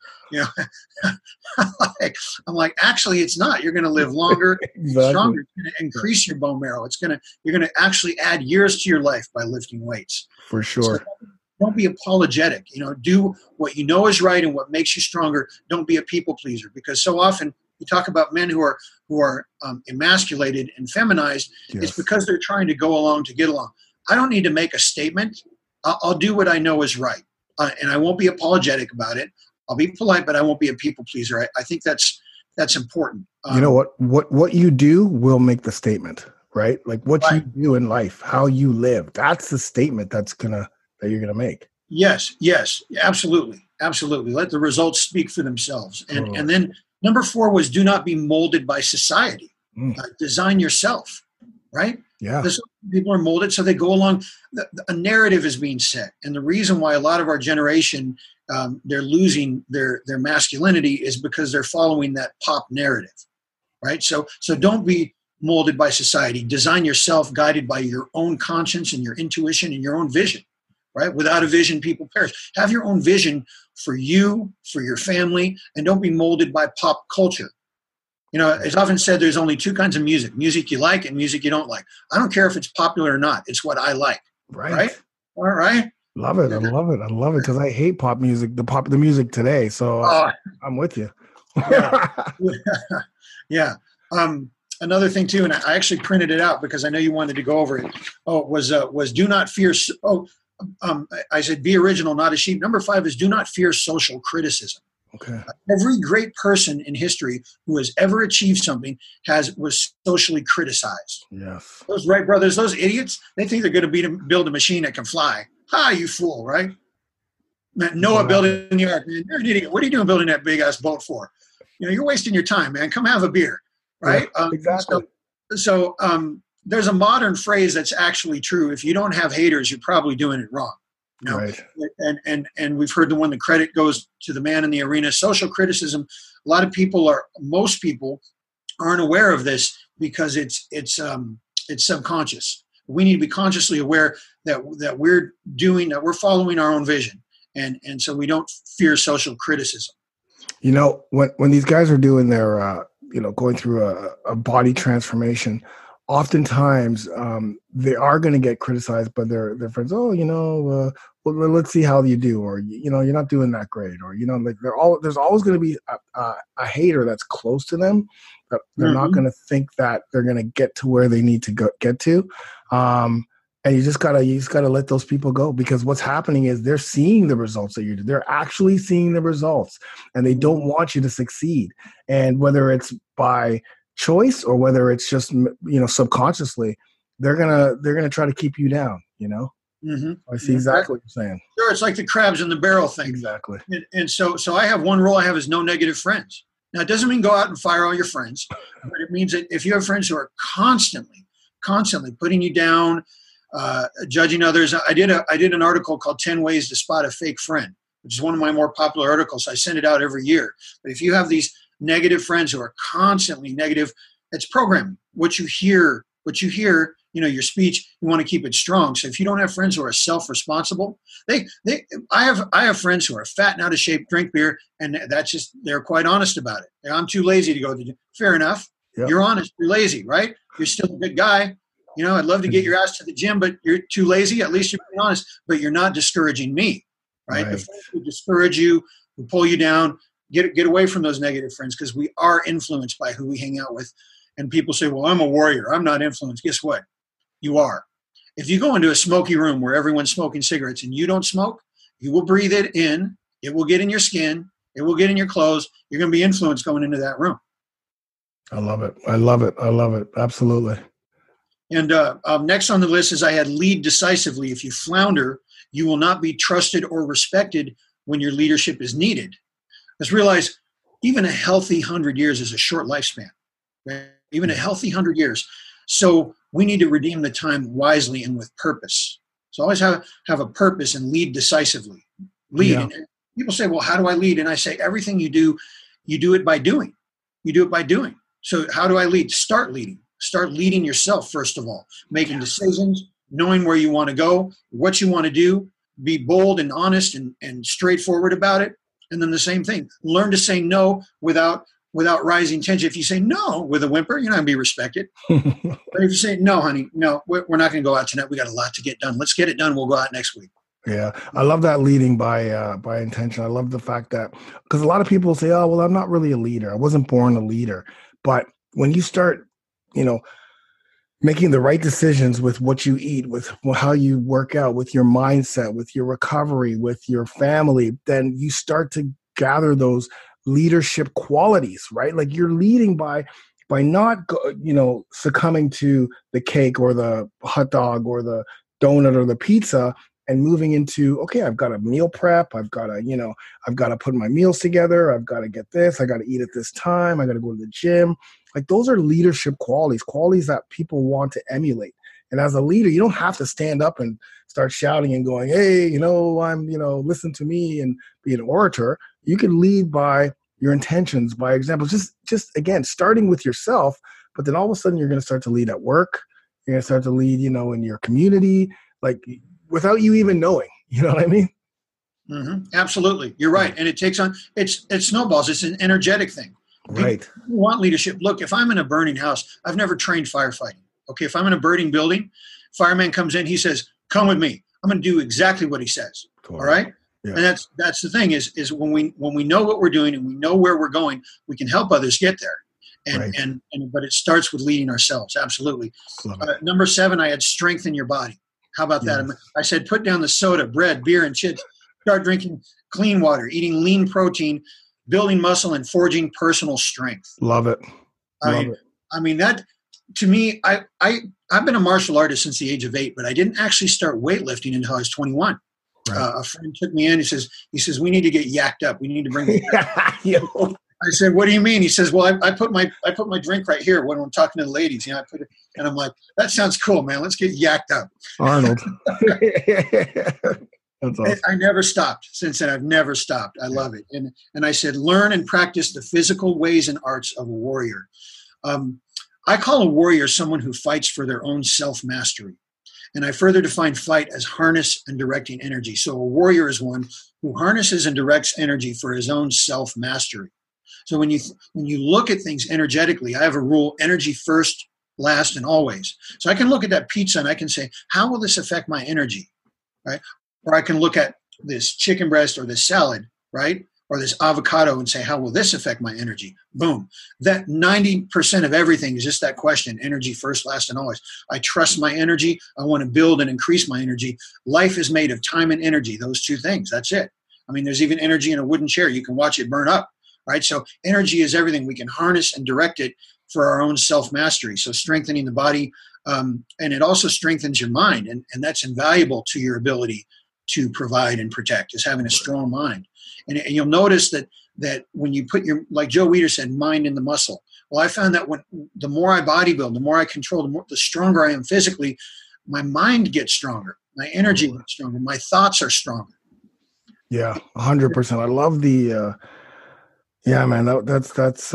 I'm like, actually, it's not. You're going to live longer, stronger. It's going to increase your bone marrow. You're going to actually add years to your life by lifting weights. For sure. So don't be apologetic. Do what you know is right and what makes you stronger. Don't be a people pleaser, because so often you talk about men who are emasculated and feminized. Yes. It's because they're trying to go along to get along. I don't need to make a statement. I'll do what I know is right, and I won't be apologetic about it. I'll be polite, but I won't be a people pleaser. I think that's important. You know what you do will make the statement, right? Like what you do in life, how you live. That's the statement that you're gonna make. Yes, absolutely. Let the results speak for themselves. And then number 4 was do not be molded by society. Design yourself, right? Yeah. People are molded, so they go along. A narrative is being set, and the reason why a lot of our generation they're losing their masculinity is because they're following that pop narrative, right? So don't be molded by society. Design yourself, guided by your own conscience and your intuition and your own vision, right? Without a vision, people perish. Have your own vision for you, for your family, and don't be molded by pop culture. It's often said there's only 2 kinds of music you like and music you don't like. I don't care if it's popular or not. It's what I like. Right? All right. Love it. I love it because I hate pop music, the music today. So I'm with you. Yeah. Another thing too, and I actually printed it out because I know you wanted to go over it. Was do not fear. I said be original, not a sheep. Number 5 is do not fear social criticism. Okay. Every great person in history who has ever achieved something was socially criticized. Yes. Those Wright brothers, those idiots, they think they're going to build a machine that can fly. Ha, you fool, right? Noah building the ark. Man, you're an idiot. What are you doing building that big-ass boat for? You're wasting your time, man. Come have a beer, right? Yeah, exactly. So there's a modern phrase that's actually true. If you don't have haters, you're probably doing it wrong. Right. And we've heard the one, the credit goes to the man in the arena. Social criticism, most people aren't aware of this because it's subconscious. We need to be consciously aware that we're following our own vision. And so we don't fear social criticism. When these guys are doing their, going through a body transformation, oftentimes they are going to get criticized by their friends. Well, let's see how you do, or you're not doing that great, or there's always going to be a hater that's close to them. That they're not going to think that they're going to get to where they need to get to, and you just gotta let those people go, because what's happening is they're seeing the results that you do. They're actually seeing the results, and they don't want you to succeed. And whether it's by choice or whether it's just subconsciously, they're gonna try to keep you down. Mm-hmm. I see exactly what you're saying. Sure, it's like the crabs in the barrel thing. Exactly. And so I have one rule I have is no negative friends. Now, it doesn't mean go out and fire all your friends, but it means that if you have friends who are constantly putting you down, judging others. I did an article called 10 Ways to Spot a Fake Friend, which is one of my more popular articles. I send it out every year. But if you have these negative friends who are constantly negative, it's programming. What you hear, your speech, you want to keep it strong. So if you don't have friends who are self-responsible, I have friends who are fat and out of shape, drink beer, and they're quite honest about it. I'm too lazy to go to the gym. Fair enough. Yep. You're honest. You're lazy, right? You're still a good guy. I'd love to get your ass to the gym, but you're too lazy. At least you're being honest, but you're not discouraging me, right? The friends who discourage you, who pull you down, get away from those negative friends, because we are influenced by who we hang out with. And people say, well, I'm a warrior. I'm not influenced. Guess what? You are. If you go into a smoky room where everyone's smoking cigarettes and you don't smoke, you will breathe it in. It will get in your skin. It will get in your clothes. You're going to be influenced going into that room. I love it. Absolutely. And next on the list is I had lead decisively. If you flounder, you will not be trusted or respected when your leadership is needed. Let's realize even a healthy 100 years is a short lifespan. Right? Even a healthy 100 years. So we need to redeem the time wisely and with purpose. So always have a purpose and lead decisively. Lead. Yeah. And people say, well, how do I lead? And I say, everything you do it by doing. You do it by doing. So how do I lead? Start leading. Start leading yourself, first of all. Making decisions, knowing where you want to go, what you want to do. Be bold and honest and straightforward about it. And then the same thing. Learn to say no without rising tension. If you say no with a whimper, you're not going to be respected. But if you say, no, honey, no, we're not going to go out tonight. We got a lot to get done. Let's get it done. We'll go out next week. Yeah, I love that leading by intention. I love the fact that, because a lot of people say, oh, well, I'm not really a leader. I wasn't born a leader. But when you start, making the right decisions with what you eat, with how you work out, with your mindset, with your recovery, with your family, then you start to gather those leadership qualities, right? Like you're leading by not, succumbing to the cake or the hot dog or the donut or the pizza, and moving into, okay, I've got to meal prep. I've got to put my meals together. I've got to get this. I got to eat at this time. I got to go to the gym. Like those are leadership qualities that people want to emulate. And as a leader, you don't have to stand up and start shouting and going, hey, I'm, listen to me and be an orator. You can lead by your intentions, by example, just again, starting with yourself, but then all of a sudden you're going to start to lead at work. You're going to start to lead, in your community, like without you even knowing, you know what I mean? Mm-hmm. Absolutely. You're right. And it takes on, it snowballs. It's an energetic thing. Right. People want leadership. Look, if I'm in a burning house, I've never trained firefighting. Okay. If I'm in a burning building, fireman comes in, he says, come with me. I'm going to do exactly what he says. Cool. All right. Yeah. And that's the thing is when we know what we're doing and we know where we're going, we can help others get there. But it starts with leading ourselves. Absolutely. Number 7, I had strengthen your body. How about that? I said, put down the soda, bread, beer, and chips. Start drinking clean water, eating lean protein, building muscle, and forging personal strength. Love it. I mean that to me, I've been a martial artist since the age of 8, but I didn't actually start weightlifting until I was 21. Right. A friend took me in. He says, we need to get yacked up. We need to bring it back. I said, what do you mean? He says, well, I put my drink right here when I'm talking to the ladies. I put it, and I'm like, that sounds cool, man. Let's get yacked up. Arnold. That's awesome. I never stopped. Since then, I've never stopped. I love it. And I said, learn and practice the physical ways and arts of a warrior. I call a warrior someone who fights for their own self-mastery. And I further define fight as harness and directing energy. So a warrior is one who harnesses and directs energy for his own self-mastery. So when you look at things energetically, I have a rule: energy first, last, and always. So I can look at that pizza and I can say, how will this affect my energy, right? Or I can look at this chicken breast or this salad, right? Or this avocado and say, how will this affect my energy? Boom. That 90% of everything is just that question: energy first, last, and always. I trust my energy. I want to build and increase my energy. Life is made of time and energy, those two things. That's it. I mean, there's even energy in a wooden chair. You can watch it burn up. Right? So energy is everything. We can harness and direct it for our own self-mastery. So strengthening the body, and it also strengthens your mind. And that's invaluable to your ability to provide and protect, is having a strong mind. And you'll notice that when you put like Joe Weider said, mind in the muscle. Well, I found that the more I bodybuild, the more I control, the stronger I am physically, my mind gets stronger. My energy gets stronger. My thoughts are stronger. Yeah, 100%. I love the... Yeah, man, that's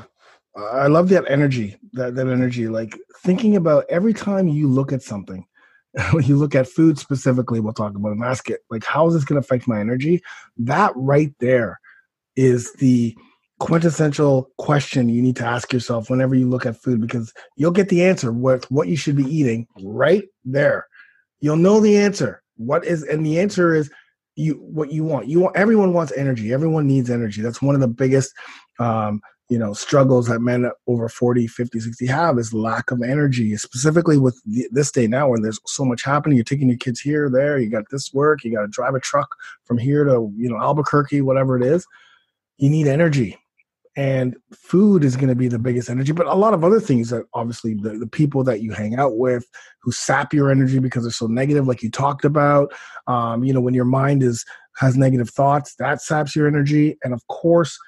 I love that energy, that energy, like thinking about every time you look at something, when you look at food specifically, we'll talk about and ask it, like, how is this going to affect my energy? That right there is the quintessential question you need to ask yourself whenever you look at food, because you'll get the answer with what you should be eating right there. You'll know the answer. And the answer is what you want. Everyone wants energy. Everyone needs energy. That's one of the biggest, struggles that men over 40, 50, 60 have, is lack of energy, specifically with this day now when there's so much happening. You're taking your kids here, there, you got this work, you got to drive a truck from here to, Albuquerque, whatever it is. You need energy. And food is going to be the biggest energy, but a lot of other things that obviously the people that you hang out with who sap your energy because they're so negative, like you talked about, when your mind has negative thoughts, that saps your energy. And of course,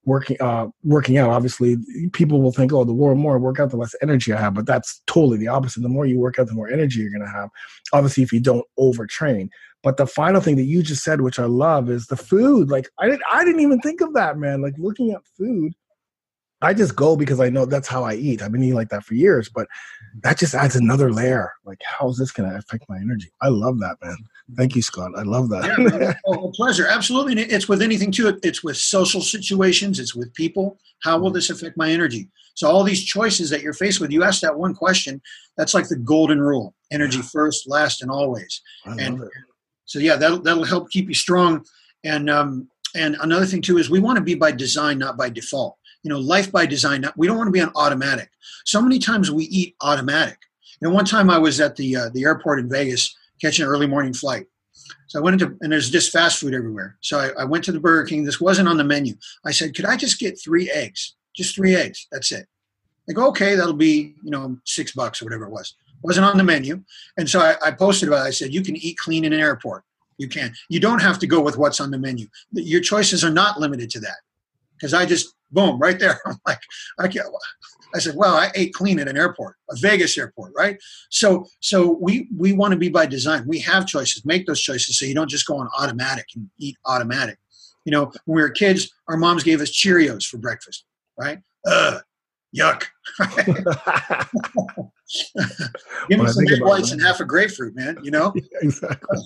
working out. Obviously, people will think, oh, the more I work out, the less energy I have. But that's totally the opposite. The more you work out, the more energy you're going to have. Obviously, if you don't overtrain. But the final thing that you just said, which I love, is the food. Like I didn't even think of that, man. Like looking at food, I just go because I know that's how I eat. I've been eating like that for years, but that just adds another layer. Like, how is this going to affect my energy? I love that, man. Thank you, Scott. I love that. Yeah, a pleasure. Absolutely. And it's with anything too. It's with social situations. It's with people. How will this affect my energy? So all these choices that you're faced with, you ask that one question, that's like the golden rule: energy first, last, and always. I love it. So yeah, that'll help keep you strong. And another thing too is we want to be by design, not by default. Life by design. We don't want to be on automatic. So many times we eat automatic. One time I was at the airport in Vegas catching an early morning flight. So I went into, and there's just fast food everywhere. So I went to the Burger King. This wasn't on the menu. I said, could I just get 3 eggs? Just 3 eggs. That's it. They go, okay, that'll be, $6 or whatever it was. It wasn't on the menu. And so I posted about it. I said, you can eat clean in an airport. You can. You don't have to go with what's on the menu. Your choices are not limited to that. Because I just, boom, right there. I'm like, I said, well, I ate clean at an airport, a Vegas airport, right? So we want to be by design. We have choices. Make those choices so you don't just go on automatic and eat automatic. When we were kids, our moms gave us Cheerios for breakfast, right? Yuck. Give me some egg whites and half a grapefruit, man, Yeah, exactly.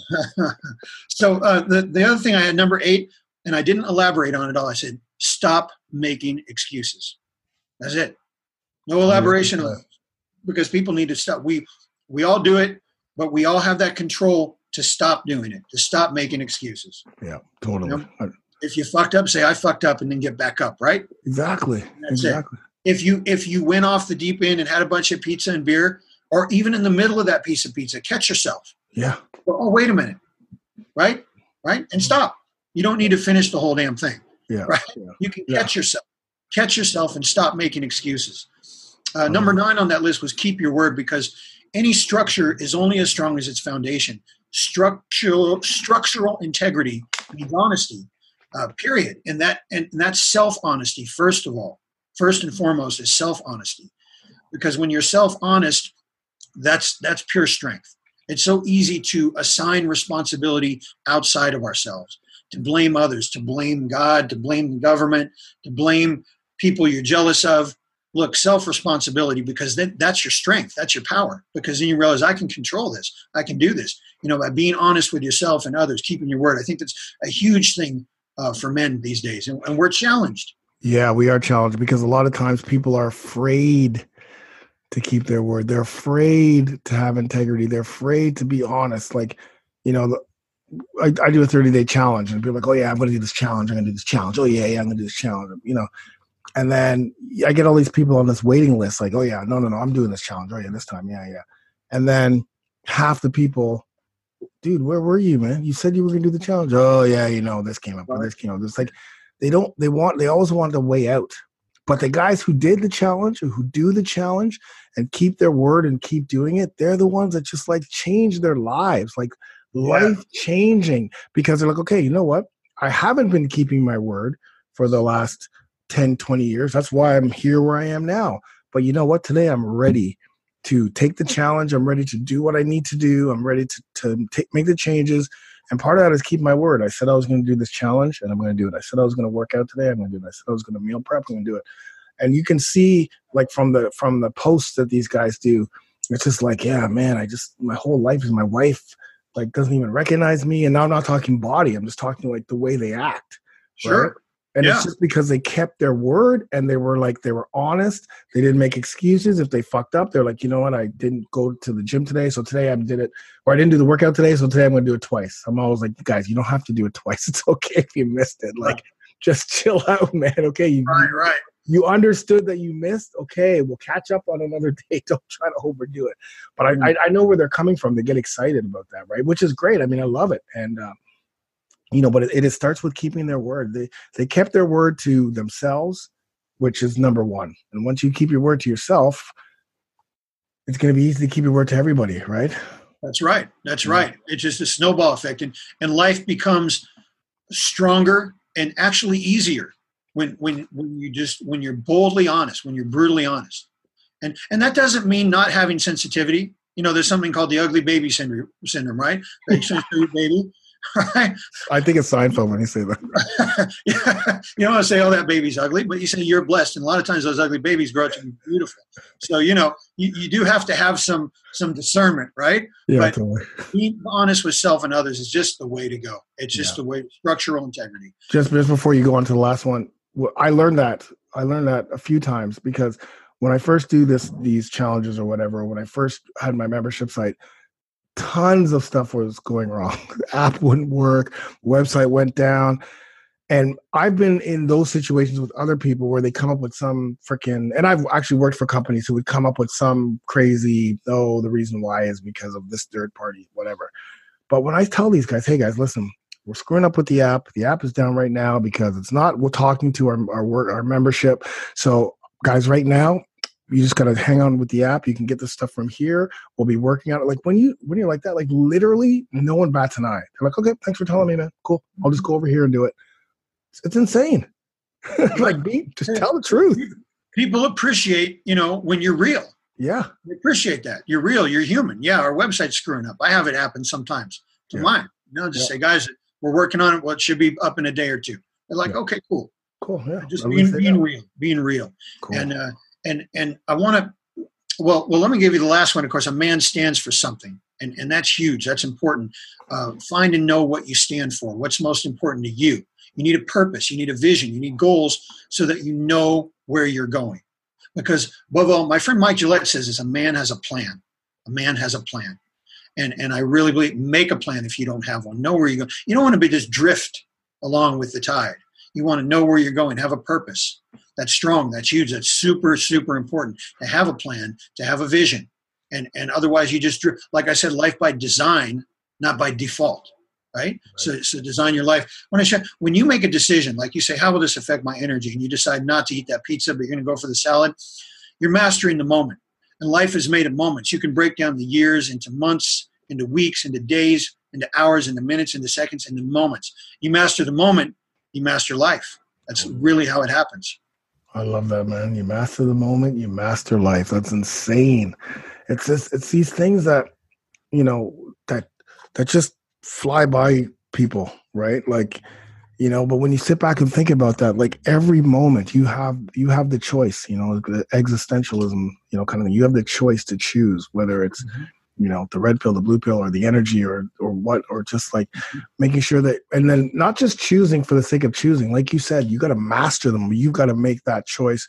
So the other thing I had, number 8, and I didn't elaborate on it all. I said, stop making excuses. That's it. No elaboration on it, because people need to stop. We all do it, but we all have that control to stop doing it, to stop making excuses. Yeah, totally. If you fucked up, say I fucked up, and then get back up, right? Exactly. That's exactly. It. If you went off the deep end and had a bunch of pizza and beer, or even in the middle of that piece of pizza, catch yourself. Yeah. Oh, wait a minute. Right? And stop. You don't need to finish the whole damn thing. Yeah. Right? Yeah. You can catch yourself and stop making excuses. Number 9 on that list was keep your word, because any structure is only as strong as its foundation. Structural integrity means honesty, period. And that's self-honesty, first of all. First and foremost is self-honesty. Because when you're self-honest, that's pure strength. It's so easy to assign responsibility outside of ourselves, to blame others, to blame God, to blame the government, to blame people you're jealous of. Look, self-responsibility, because that's your strength, that's your power, because then you realize I can control this, I can do this, by being honest with yourself and others, keeping your word. I think that's a huge thing for men these days, and we're challenged. Yeah, we are challenged, because a lot of times people are afraid to keep their word. They're afraid to have integrity. They're afraid to be honest. Like, I do a 30-day challenge, and people are like, oh yeah, I'm going to do this challenge. I'm going to do this challenge. Oh yeah, I'm going to do this challenge. And then I get all these people on this waiting list, like, oh yeah, no, I'm doing this challenge. Oh yeah, this time, yeah. And then half the people, dude, where were you, man? You said you were going to do the challenge. Oh yeah, this came up, or this came up. It's like they always want the way out. But the guys who did the challenge, or who do the challenge and keep their word and keep doing it, they're the ones that just like change their lives, like life changing, because they're like, okay, you know what? I haven't been keeping my word for the last 10, 20 years. That's why I'm here where I am now. But you know what? Today I'm ready to take the challenge. I'm ready to do what I need to do. I'm ready to make the changes. And part of that is keep my word. I said I was going to do this challenge, and I'm going to do it. I said I was going to work out today. I'm going to do it. I said I was going to meal prep. I'm going to do it. And you can see, like, from the posts that these guys do, it's just like, yeah, man, my whole life is, my wife like doesn't even recognize me. And now I'm not talking body. I'm just talking like the way they act. Sure. Right? And it's just because they kept their word, and they were honest. They didn't make excuses. If they fucked up, they're like, you know what? I didn't go to the gym today, so today I did it. Or I didn't do the workout today, so today I'm going to do it twice. I'm always like, guys, you don't have to do it twice. It's okay if you missed it. Like, just chill out, man. Okay. Right. You understood that you missed. Okay, we'll catch up on another day. Don't try to overdo it. But I know where they're coming from. They get excited about that, right? Which is great. I mean, I love it. And, but it starts with keeping their word. They kept their word to themselves, which is number one. And once you keep your word to yourself, it's going to be easy to keep your word to everybody, right? That's right. It's just a snowball effect. And life becomes stronger and actually easier when you're boldly honest, when you're brutally honest. And that doesn't mean not having sensitivity. There's something called the ugly baby syndrome, right? Baby, right? I think it's Seinfeld when you say that. Yeah. You don't want to say, oh, that baby's ugly, but you say you're blessed. And a lot of times those ugly babies grow up to be beautiful. So, you do have to have some discernment, right? Yeah, but totally. Being honest with self and others is just the way to go. It's just the way, structural integrity. Just before you go on to the last one, I learned that a few times, because when I first do these challenges or whatever, when I first had my membership site, tons of stuff was going wrong. The app wouldn't work, website went down. And I've been in those situations with other people where they come up with some freaking, and I've actually worked for companies who would come up with some crazy, the reason why is because of this third party, whatever. But when I tell these guys, hey guys, listen, we're screwing up with the app. The app is down right now because it's not, we're talking to our membership. So guys, right now, you just got to hang on with the app. You can get this stuff from here. We'll be working on it. Like when you're like that, like literally no one bats an eye. They're like, okay, thanks for telling me, man. Cool. I'll just go over here and do it. It's insane. Just tell the truth. People appreciate, when you're real. Yeah. They appreciate that. You're real. You're human. Yeah. Our website's screwing up. I have it happen sometimes to mine. Say, guys, we're working on it. Well, it should be up in a day or two. They're like, okay, cool. Cool. Yeah. Just being real. Cool. And I want to, well, let me give you the last one. Of course, a man stands for something, and that's huge. That's important. Find and know what you stand for. What's most important to you. You need a purpose. You need a vision. You need goals so that you know where you're going. Because above all, my friend Mike Gillette says is a man has a plan. A man has a plan. And I really believe, make a plan if you don't have one. Know where you're going. You don't want to be just drift along with the tide. You want to know where you're going, have a purpose. That's strong. That's huge. That's super, super important to have a plan, to have a vision. And otherwise you just, like I said, life by design, not by default, right? So design your life. When you make a decision, like you say, how will this affect my energy? And you decide not to eat that pizza, but you're going to go for the salad. You're mastering the moment. And life is made of moments. You can break down the years into months, into weeks, into days, into hours, into minutes, into seconds, into moments. You master the moment, you master life. That's really how it happens. I love that, man. You master the moment, you master life. That's insane. It's these things that, that just fly by people, right? Like, but when you sit back and think about that, like every moment you have the choice, the existentialism, kind of thing. You have the choice to choose whether it's, the red pill, the blue pill, or the energy, or what, or just like making sure that, and then not just choosing for the sake of choosing. Like you said, you got to master them. You've got to make that choice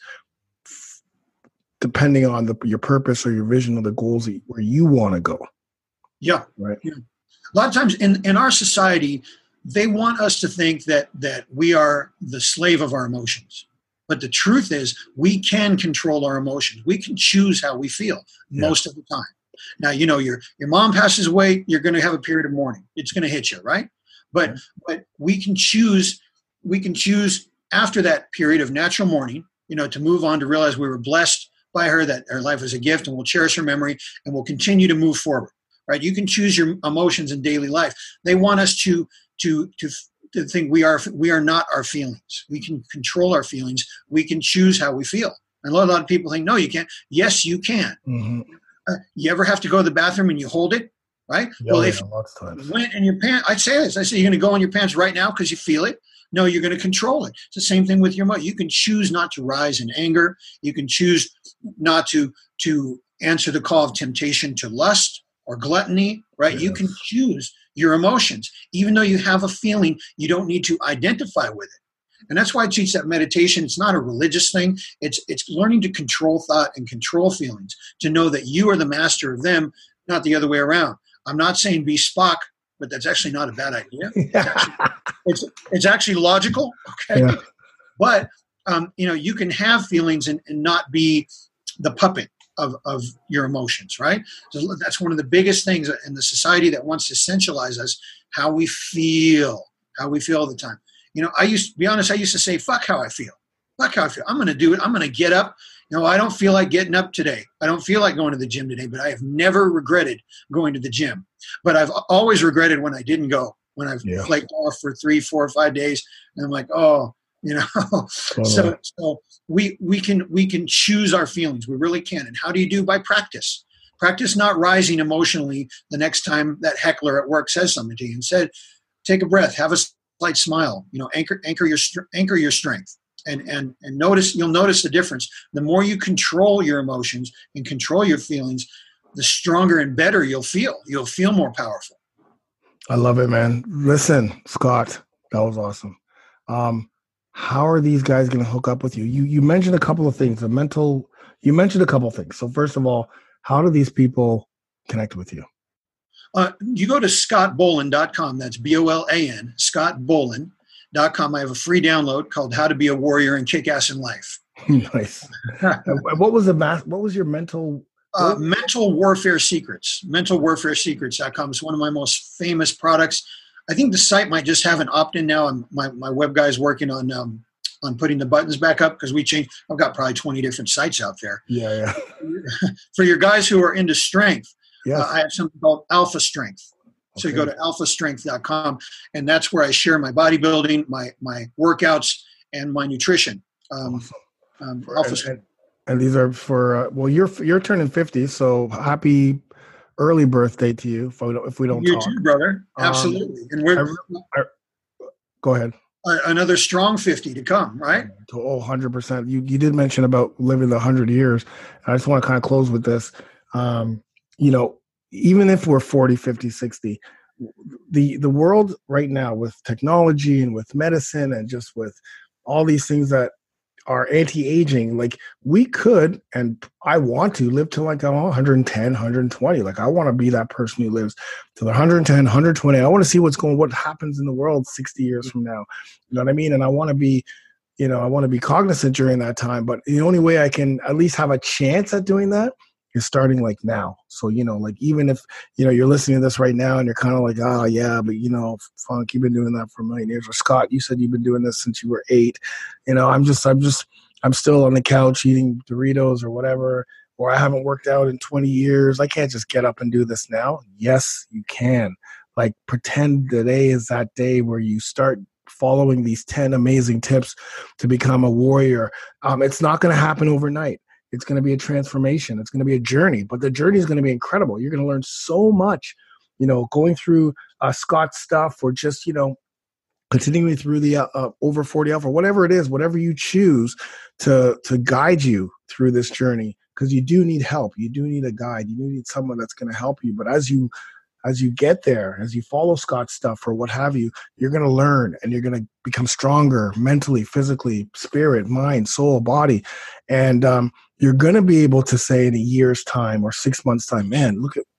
depending on your purpose or your vision of the goals where you want to go. Yeah. Right. Yeah. A lot of times in our society, they want us to think that we are the slave of our emotions. But the truth is we can control our emotions. We can choose how we feel most of the time. Now, your mom passes away, you're going to have a period of mourning. It's going to hit you, right? But we can choose after that period of natural mourning, to move on, to realize we were blessed by her, that her life was a gift, and we'll cherish her memory, and we'll continue to move forward, right? You can choose your emotions in daily life. They want us to think we are not our feelings. We can control our feelings. We can choose how we feel. And a lot of people think, no, you can't. Yes, you can. Mm-hmm. You ever have to go to the bathroom and you hold it, right? If you went in your pants, I'd say this. I say, you're going to go in your pants right now because you feel it. No, you're going to control it. It's the same thing with your emotion. You can choose not to rise in anger. You can choose not to answer the call of temptation to lust or gluttony, right? Yes. You can choose your emotions. Even though you have a feeling, you don't need to identify with it. And that's why I teach that meditation. It's not a religious thing. It's learning to control thought and control feelings, to know that you are the master of them, not the other way around. I'm not saying be Spock, but that's actually not a bad idea. It's actually logical, okay? Yeah. But, you can have feelings and not be the puppet of your emotions, right? So that's one of the biggest things in the society that wants to centralize us, how we feel all the time. I used to say, fuck how I feel. Fuck how I feel. I'm going to do it. I'm going to get up. I don't feel like getting up today. I don't feel like going to the gym today, but I have never regretted going to the gym. But I've always regretted when I didn't go, when I've flaked off for 3, 4, or 5 days. And I'm like, oh, you know. Totally. So we can choose our feelings. We really can. And how do you do? By practice. Practice not rising emotionally the next time that heckler at work says something to you. Instead, take a breath, have a slight smile. Anchor your strength, and notice. You'll notice the difference. The more you control your emotions and control your feelings, the stronger and better you'll feel. You'll feel more powerful. I love it, man. Listen, Scott, that was awesome. How are these guys going to hook up with you? You mentioned a couple of things. You mentioned a couple of things. So first of all, how do these people connect with you? You go to scottboland.com. That's BOLAN, scottboland.com. I have a free download called How to Be a Warrior and Kick Ass in Life. Nice. What was your mental warfare secrets? mentalwarfaresecrets.com is one of my most famous products. I think the site might just have an opt-in now. My web guy's working on putting the buttons back up because we changed. I've got probably 20 different sites out there. Yeah. For your guys who are into strength, yes. I have something called Alpha Strength. So you go to alphastrength.com, and that's where I share my bodybuilding, my workouts, and my nutrition. Alpha Strength. And these are for you're turning 50, so happy early birthday to you. If we don't you talk, too, brother. Absolutely. And we're go ahead. Another strong 50 to come, right? 100%. You did mention about living the 100 years. I just want to kind of close with this. Even if we're 40, 50, 60, the world right now with technology and with medicine and just with all these things that are anti-aging, like we could, and I want to live to like 110, 120. Like I want to be that person who lives to the 110, 120. I want to see what happens in the world 60 years from now. You know what I mean? And I want to be, I want to be cognizant during that time. But the only way I can at least have a chance at doing that is starting like now. So, like even if, you're listening to this right now and you're kind of like, oh yeah, but Funk, you've been doing that for a million years. Or Scott, you said you've been doing this since you were 8. I'm still on the couch eating Doritos or whatever, or I haven't worked out in 20 years. I can't just get up and do this now. Yes, you can. Like pretend today is that day where you start following these 10 amazing tips to become a warrior. It's not going to happen overnight. It's going to be a transformation. It's going to be a journey, but the journey is going to be incredible. You're going to learn so much, going through Scott's stuff or just, continuing through the over 40 Alpha, whatever it is, whatever you choose to guide you through this journey, because you do need help. You do need a guide. You do need someone that's going to help you. But as you get there, as you follow Scott's stuff or what have you, you're going to learn and you're going to become stronger mentally, physically, spirit, mind, soul, body. And you're going to be able to say in a year's time or 6 months' time, man,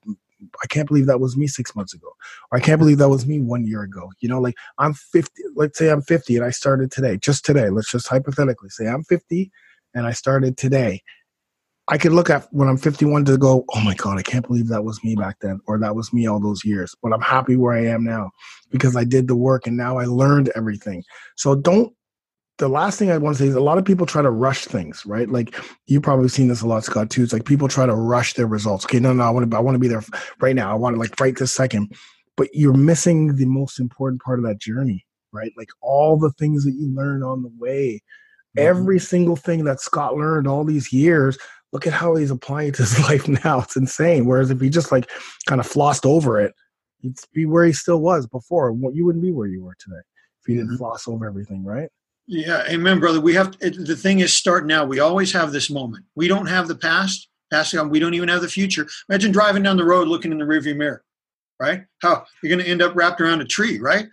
I can't believe that was me 6 months ago. Or I can't believe that was me 1 year ago. Like I'm 50, let's say I'm 50 and I started today, just today. Let's just hypothetically say I'm 50 and I started today. I could look at when I'm 51 to go, oh my God, I can't believe that was me back then, or that was me all those years. But I'm happy where I am now because I did the work and now I learned everything. So the last thing I want to say is a lot of people try to rush things, right? Like you probably seen this a lot, Scott, too. It's like people try to rush their results. Okay, no, I want to be there right now. I want to like right this second. But you're missing the most important part of that journey, right? Like all the things that you learn on the way, every single thing that Scott learned all these years. Look at how he's applying it to his life now. It's insane. Whereas if he just like kind of flossed over it, he'd be where he still was before. You wouldn't be where you were today if he didn't floss over everything, right? Yeah, amen, brother. The thing is, start now. We always have this moment. We don't have the past. We don't even have the future. Imagine driving down the road looking in the rearview mirror, right? How you're going to end up wrapped around a tree, right?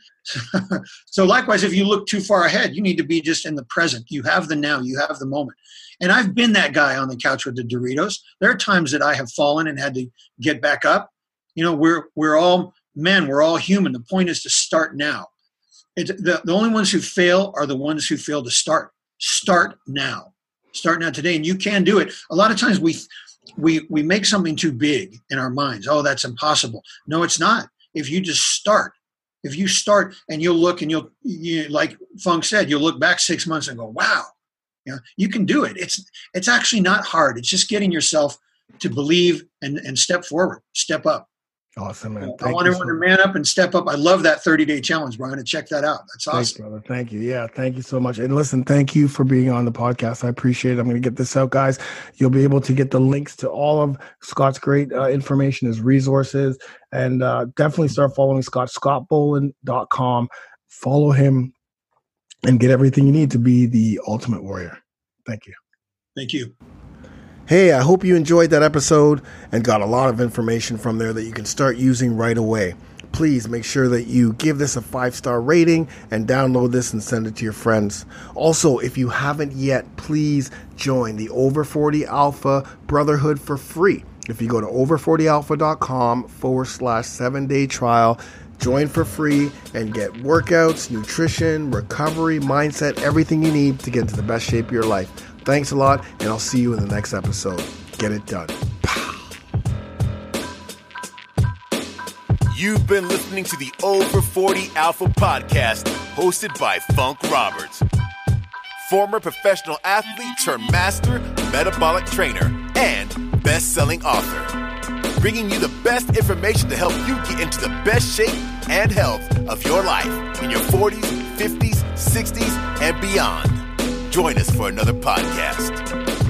So likewise, if you look too far ahead, you need to be just in the present. You have the now. You have the moment. And I've been that guy on the couch with the Doritos. There are times that I have fallen and had to get back up. We're all men. We're all human. The point is to start now. The only ones who fail are the ones who fail to start. Start now. Start now today. And you can do it. A lot of times we make something too big in our minds. Oh, that's impossible. No, it's not. If you just start. If you start and you'll look and you like Funk said, you'll look back 6 months and go, wow. You can do it. It's actually not hard. It's just getting yourself to believe and step forward, step up. Awesome, man. I want everyone to man up and step up. I love that 30-day challenge, Brian, and check that out. That's awesome. Thanks, brother. Thank you. Yeah, thank you so much. And listen, thank you for being on the podcast. I appreciate it. I'm going to get this out, guys. You'll be able to get the links to all of Scott's great information, his resources, and definitely start following Scott, scottboland.com. Follow him and get everything you need to be the ultimate warrior. Thank you. Thank you. Hey, I hope you enjoyed that episode and got a lot of information from there that you can start using right away. Please make sure that you give this a 5-star rating and download this and send it to your friends. Also, if you haven't yet, please join the Over 40 Alpha Brotherhood for free. If you go to over40alpha.com/7-day trial, join for free and get workouts, nutrition, recovery, mindset, everything you need to get into the best shape of your life. Thanks a lot, and I'll see you in the next episode. Get it done. You've been listening to the Over 40 Alpha podcast, hosted by Funk Roberts, former professional athlete turned master metabolic trainer and best-selling author, bringing you the best information to help you get into the best shape and health of your life in your 40s, 50s, 60s, and beyond. Join us for another podcast.